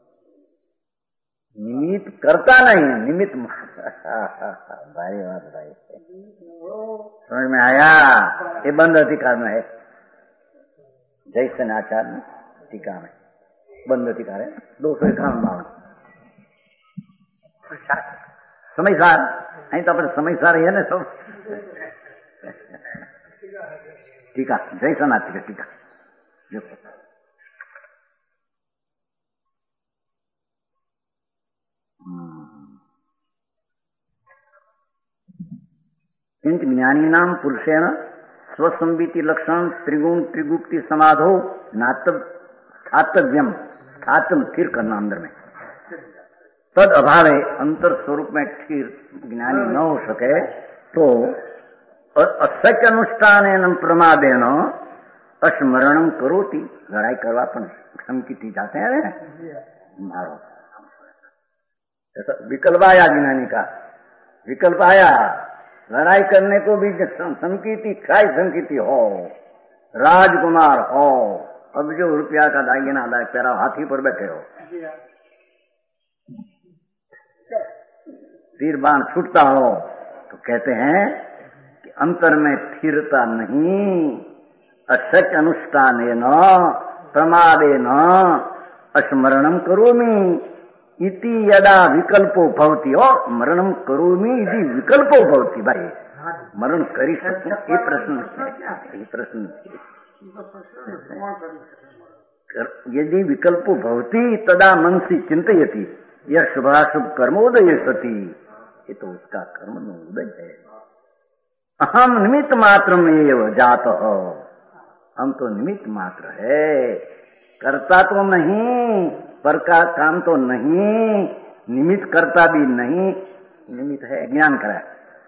निमित्त करता नहीं, निमित्त मात्र। भाई बात भाई, समझ में आया? ये बंद अधिकार में है, जैसे आचार्य टीका में बंद अधिकार है 251। समयसार नहीं तो अपने समयसार है ना सब। टीका जैसा ना टीका किंच ज्ञानी नाम पुरुषेण स्वसंविति लक्षण त्रिगुण त्रिगुप्ति समाधो नातव्यम स्थातम स्थिर करना अंदर में तद अभावे अंतर स्वरूप में स्थिर ज्ञानी न हो सके तो अशक्य अनुष्ठान प्रमादेन अस्मरणम करोति, लड़ाई करवा पण संकिति जाते हैं मारो। विकल्प आया ज्ञानी का, विकल्प आया लड़ाई करने को भी संकीति खाई संकीति हो, राजकुमार हो, अब जो रुपया का दागिना पैरा हाथी पर बैठे हो, तीर बाण छूटता हो तो कहते हैं कि अंतर में स्थिरता नहीं। अशक्य अनुष्ठान न प्रमादे न स्मरणम करोमि इति यदा विकल्पो भवति, और मरणम करोमि इति विकल्पो भवति। भाई मरण करी सकते ये प्रश्न यदि विकल्पो भवति तदा मनसि चिंतयति यह शुभाशुभ कर्मोदय सती, ये तो उसका कर्म उदय है। अहम निमित्त मात्र में जात हो, हम तो निमित्त मात्र है, करता तो नहीं, पर का काम तो नहीं, निमित्त करता भी नहीं, निमित्त है ज्ञान करा।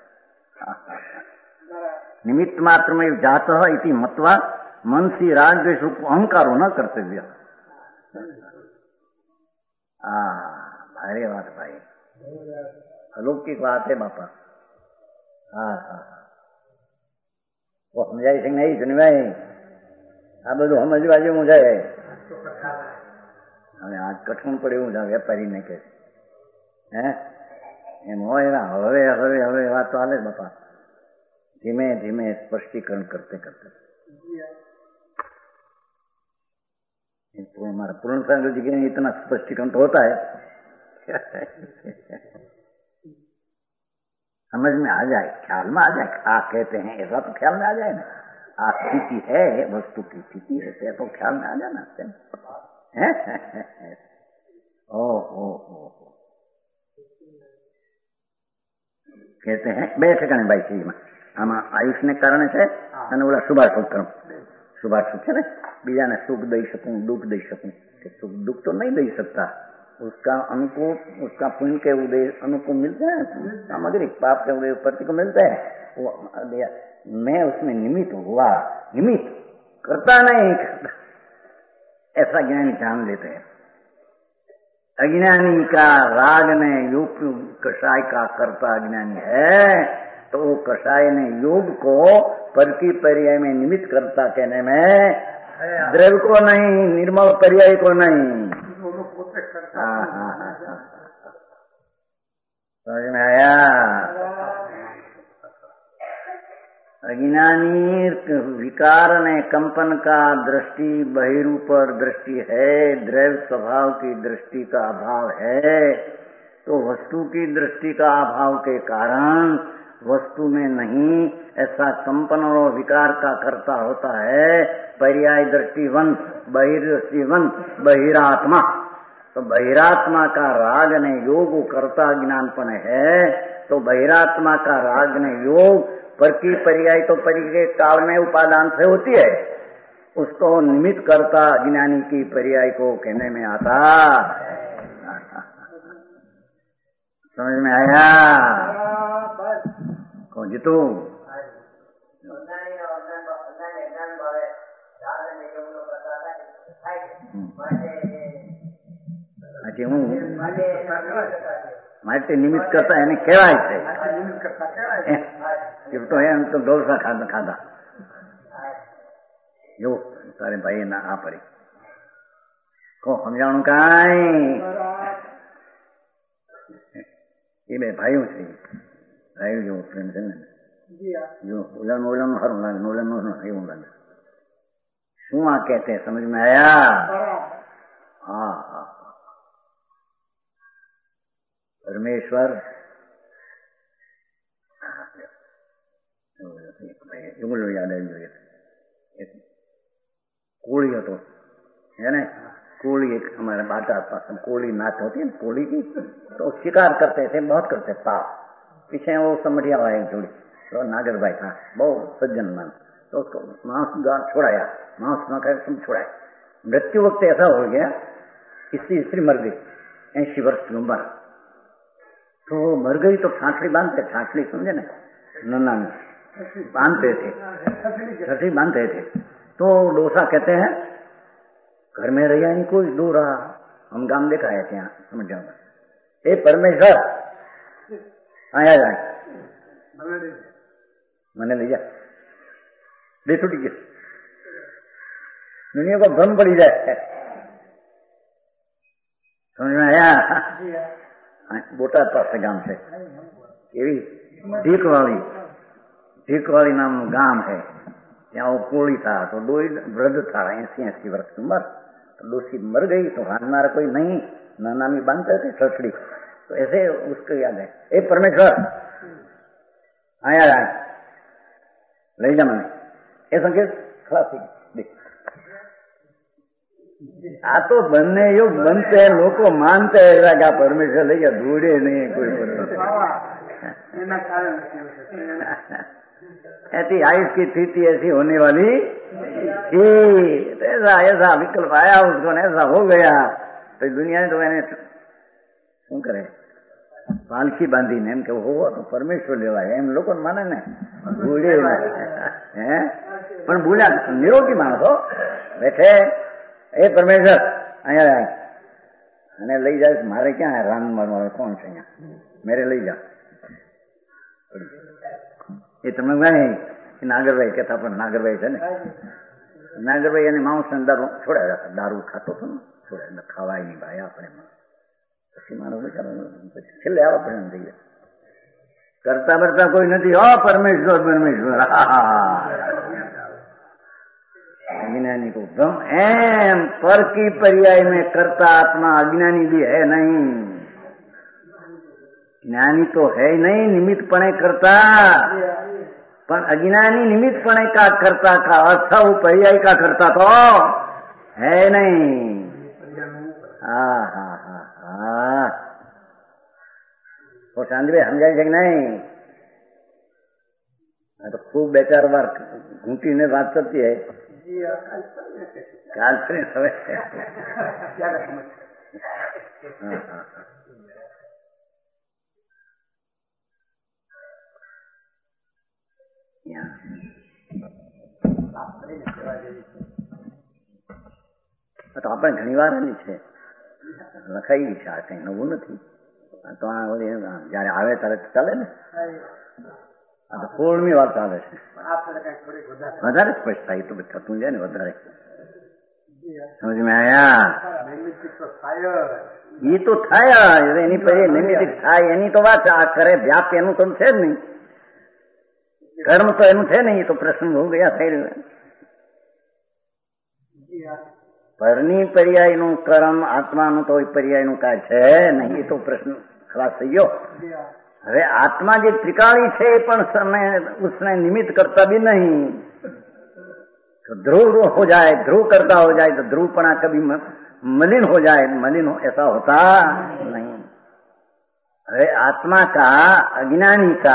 निमित्त मात्र में जात हो इति मत्वा मनसी राग द्वेष अहंकारो न कर्तव्य। भारी बात भाई, अलौकिक बात है बापा। वो समझाई सिंह नहीं सुनी भाई, આ બધું સમજવા જેવું છે। હવે આજ કઠણ પડે એવું છે વેપારી ને કે એમ હોય ને હવે હવે હવે વાત તો હાલે બાપા, ધીમે ધીમે સ્પષ્ટીકરણ करते करते हमारा पूर्ण संग जी के इतना स्पष्टीकरण तो होता है समझ में आ जाए, ख्याल में आ जाए। कहते हैं ऐसा तो ख्याल में आ जाए ना, स्थिति है वस्तु की स्थिति है तो ख्याल में आ जाना है। ओ कहते हैं બે ઠેકાણે ભાઈ છે આમાં આયુષને કારણે છે અને ઓલા શુભાશુભ કર્મ। શુભાશુભ છે ને, બીજાને સુખ દઈ શકું दुख दे सकूं, सुख दुख तो नहीं दे सकता, उसका अनुकूल उसका पुण्य के उदय अनुकूल मिलते हैं, सामग्री पाप के उदय प्रति को मिलते हैं। वो मैं उसमें निमित्त हुआ, निमित्त करता नहीं, ऐसा ज्ञानी जान लेते हैं। अज्ञानी का राग ने योग कषाय का कर्ता अज्ञानी है तो वो कषाय ने योग को परकी पर्याय में निमित्त करता कहने में द्रव्य को नहीं, निर्मल पर्याय को नहीं। समझ में आया? अज्ञानी विकार ने कंपन का दृष्टि बहिरूपर दृष्टि है, द्रव्य स्वभाव की दृष्टि का अभाव है, तो वस्तु की दृष्टि का अभाव के कारण वस्तु में नहीं ऐसा कंपन और विकार का कर्ता होता है। पर्याय दृष्टिवंत बहिर्दृष्टिवंत बहिरात्मा तो बहिरात्मा का राग ने योग कर्ता ज्ञानपन है, तो बहिरात्मा का राग ने योग पर की पर्याय तो परि के काल में उपादान से होती है, उसको निमित्त करता ज्ञानी की पर्याय को कहने में आता। समझ में आया? कौन जीतू? હું માટે નિમિત્ત કરતા એને કહેવાય છે. તો એમ તો ડોસા ખાધા એવું તારે ભાઈ ના આ પડી કો સમજાણું કાંઈ? એ બે ભાઈઓ છે, ભાઈઓ જેવો પ્રેમ છે ને, ઓલાનું સારું લાગે, ઓલાનું એવું લાગે. શું આ કહેતે? સમજ में आया? हाँ हाँ, परमेश्वर એવું યાદ આવી જોઈએ. कोली હતો है ना, कोली एक हमारे बाटा पास कोली नाच होती है, कोली की तो शिकार करते थे, बहुत करते पाप. पीछे वो समझिया हुआ एक जोड़ी, तो नागर भाई था, बहुत सज्जन मन, तो उसको मांस छोड़ाया, मांस न कर तुम छोड़ाया. मृत्यु वक्त ऐसा हो गया, इसकी स्त्री मर गई 80 वर्ष की उम्र. तो मर गई तो ठाठली बांधते, ठाठली समझे ना, नन्ना में बांधते थे, छठी बांधते थे. तो डोसा कहते हैं घर में रहा नहीं कोई, दूर रहा. हम गांव देखा है ત્યાં, समझ जाऊंगा. ए परमेश्वर आया जाए मैंने ले जा दे छुट्टी के दुनिया को भ्रम पड़ी जाए. समझ में आया? बोटाद पास गांव से एवी ढीकवाड़ी नाम गांव है, ત્યાં वो कोड़ी था. तो दो वृद्ध था 80 वर्ष की उम्र. तो डोसी मर गई तो हारनारा कोई नहीं, नामी बांधते थे छड़ी. तो ऐसे उसको याद है, ए परमेश्वर आया जाए ले जा मैंने એ સંકેત ખલાસ થઈ ગઈ. આ તો બંને યુગ બનતે લોકો માનતે કે આ પરમેશ્વર લઈ ગયા, દોડે નહીં કોઈ. ऐसी आयुष की स्थिति ऐसी होने वाली थी, ऐसा विकल्प आया उसको, ऐसा हो गया. तो दुनिया ने तो मैंने શું કરે, પાલખી બાંધીને એમ કે હોવો તો પરમેશ્વર લેવાય એમ લોકો માને ને, ભૂલે હે પણ ભૂલ્યા નિરોગી માણસો બેઠે એ પરમેશ્વર અહીંયા અને લઈ જાય. મારે ક્યાં રાન મારવા કોણ છે અહીંયા, મેરે લઈ જા. એ તમને નાગરભાઈ કહેતા, પણ નાગરભાઈ છે ને, નાગરભાઈ એને માંસ ને દારૂ છોડાયા, દારૂ ખાતો હતો ને, છોડાય ખાવાય નહીં ભાઈ આપણે. પછી મારો પછી છેલ્લે આવા પરિણામ થઈ ગયા. કરતા બરતા કોઈ નથી. હો પરમેશ્વર પરમેશ્વર अज्ञानी को भ्रम. एम पर की पर्याय में करता आत्मा अज्ञानी भी है नहीं, ज्ञानी तो है ही नहीं, निमित्त पणे करता. पर अज्ञानी निमित्त पणे का करता का अर्थ वो पर्याय का करता तो है नहीं. हाँ हाँ हाँ हाँ, वो शांति भाई समझाई છે કે नहीं? तो खूब 2-4 बार घूंटी ने बात करती है काल से समय. તો આપણે ઘણી વાર એની છે લખાઈ છે, આ કઈ નવું નથી. તો જયારે આવે ત્યારે ચાલે ને, આ તો 16મી વાર ચાલે છે. વધારે સ્પષ્ટ થાય તો થતું જાય ને વધારે. સમજ में आया? એ તો થાય એની પછી નિમિત્ત થાય એની તો વાત. આ કરે વ્યાપ એનું તો છે જ નહીં, કર્મ તો એનું છે નહીં. તો પ્રશ્ન હો ગયા થઈ રહ્યો. પરની પર્યાયનું કર્મ, આત્માનું તો પર્યાયનું કાંઈ છે નહીં. એ તો પ્રશ્ન ખલાસ થઈ ગયો. હવે आत्मा जो त्रिकाली है पण समय उसने निमित्त करता भी नहीं. तो ध्रुव हो जाए, ध्रुव करता हो जाए तो ध्रुवपणा कभी मलिन हो जाए, मलिन हो, ऐसा होता नहीं। अरे आत्मा का, अज्ञानी का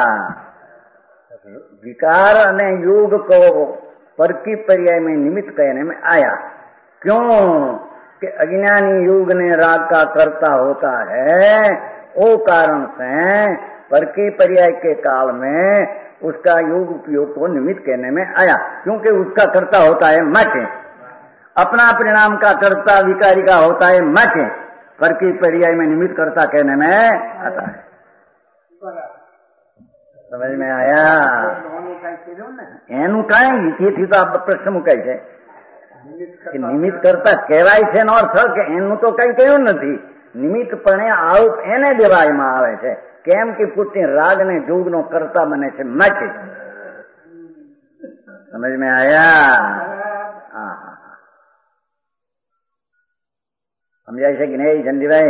विकार ने योग को पर की पर्याय में निमित्त कहने में आया। क्यों कि अज्ञानी योग ने राग का कर्ता होता है, वो कारण से पर की पर्याय के काल में उसका योग उपयोग को निमित्त कहने में आया, क्योंकि उसका कर्ता होता है मच, अपना परिणाम का कर्ता विकारी का होता है मच, पर की पर्याय में निमित्त कर्ता कहने में आता है। समझ में आया? एनु कहीं थी तो आप प्रश्न मुकाई है कि निमित्त करता કહેવાય છે નો અર્થ કે એનું તો કઈ કહ્યું નથી, નિમિત્તપણે આરોપ એને દેવામાં આવે છે, કેમ કે પોતે રાગને જોગનો કરતા બને છે મચ। समझ में आया? हाँ, સમજાય છે કે નહીં જંદીભાઈ?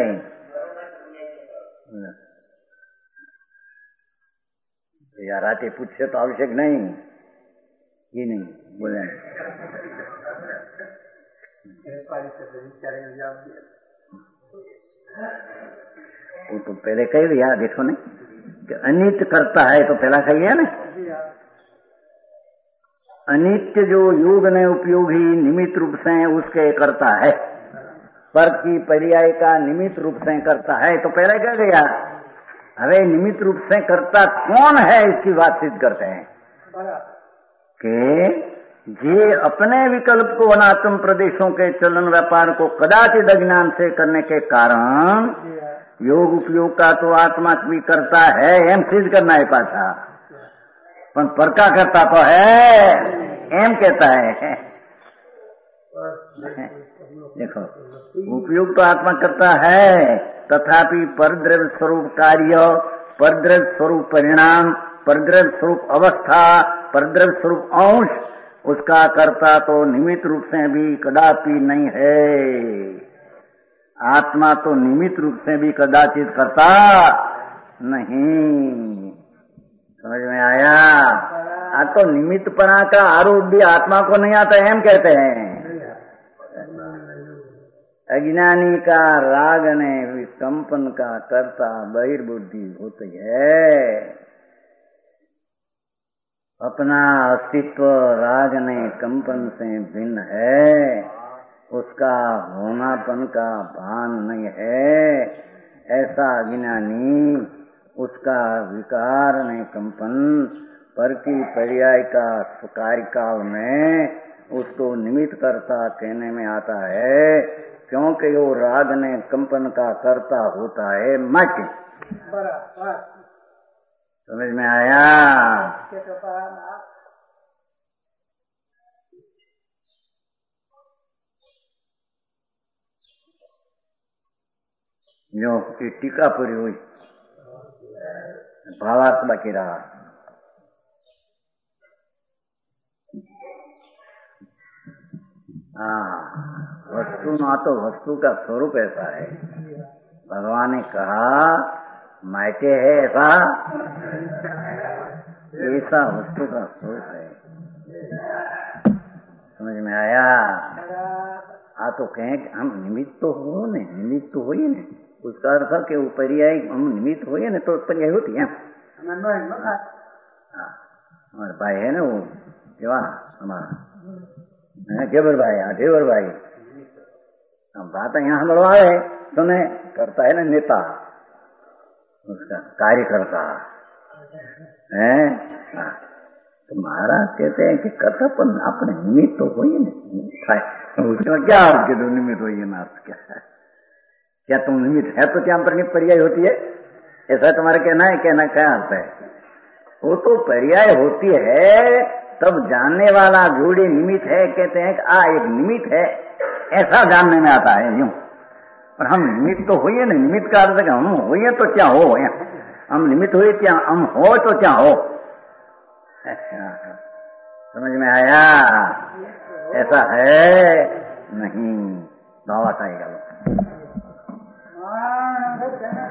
यार राते पूछे तो आवश्यक नहीं, ये नहीं बोले वो तो पहले कह दिया, देखो नहीं कि अनित्य करता है तो पहला कह दिया ना, अनित्य जो योग ने उपयोगी निमित्त रूप से उसके करता है, पर की पर्याय का निमित्त रूप से करता है तो पहले कह गया। अरे निमित्त रूप से करता कौन है इसकी बात सिद्ध करते हैं कि जे अपने विकल्प को अनात्म प्रदेशों के चलन व्यापार को कदाचित अज्ञान से करने के कारण योग उपयोग का तो आत्मा भी करता है, एम सिद्ध करना है पाछा, पर परका करता तो है एम कहता है। देखो उपयोग तो आत्मा करता है, तथापि परद्रव्य स्वरूप कार्य, परद्रव्य स्वरूप परिणाम, परद्रव्य स्वरूप अवस्था, परद्रव्य स्वरूप अंश उसका कर्ता तो निमित्त रूप से भी कदापि नहीं है। आत्मा तो निमित्त रूप से भी कदाचित करता नहीं। समझ में आया? आज तो निमित्तपना का आरोप भी आत्मा को नहीं आता है, हम कहते हैं। अज्ञानी का राग ने विकंपन का कर्ता बहिर्बुद्धि होती है, अपना अस्तित्व राग ने कंपन से भिन्न है, उसका होनापन का भान नहीं है। ऐसा अज्ञानी उसका विकार ने कंपन पर की पर्याय का कार्यकाल में उसको निमित्त करता कहने में आता है, क्योंकि वो राग ने कंपन का कर्ता होता है मच। समझ में आया? जो की टीका पूरी हुई, भावार्थ बाकी रहा। वस्तु ना तो वस्तु का स्वरूप ऐसा है, भगवान ने कहा मायटे है ऐसा, ऐसा वस्तु का स्वरूप है। समझ में आया? तो कहें कि हम निमित्त तो हो ने, निमित्त तो होइए ने, उसका अर्थ कि वो पर्याय हम निमित्त होइए ने तो पर्याय होती है। हमारे भाई है ना वो केवा हमारा जेवर भाई, हाँ जेवर भाई, हम बात यहाँ बढ़वा है सुने करता है ना नेता, उसका कार्यकर्ता है। तो महाराज कहते हैं कि कर्तापन अपने निमित्त तो होइए ना, उसका क्या अर्थ है? निमित्त होइए ना अर्थ क्या है? क्या तुम निमित्त है तो क्या पर पर्याय होती है? ऐसा तुम्हारा कहना है? कहना क्या अर्थ है? वो तो पर्याय होती है तब जानने वाला जोड़ी निमित्त है, कहते हैं कि एक निमित्त है, ऐसा जानने में आता है यूं। और हम निमित्त तो होइए ना, निमित्त का अर्थ हम होइए तो क्या हो, हम निमित्त हुए क्या हम हो तो क्या हो। समझ में आया? ऐसा है नहीं, बाबा का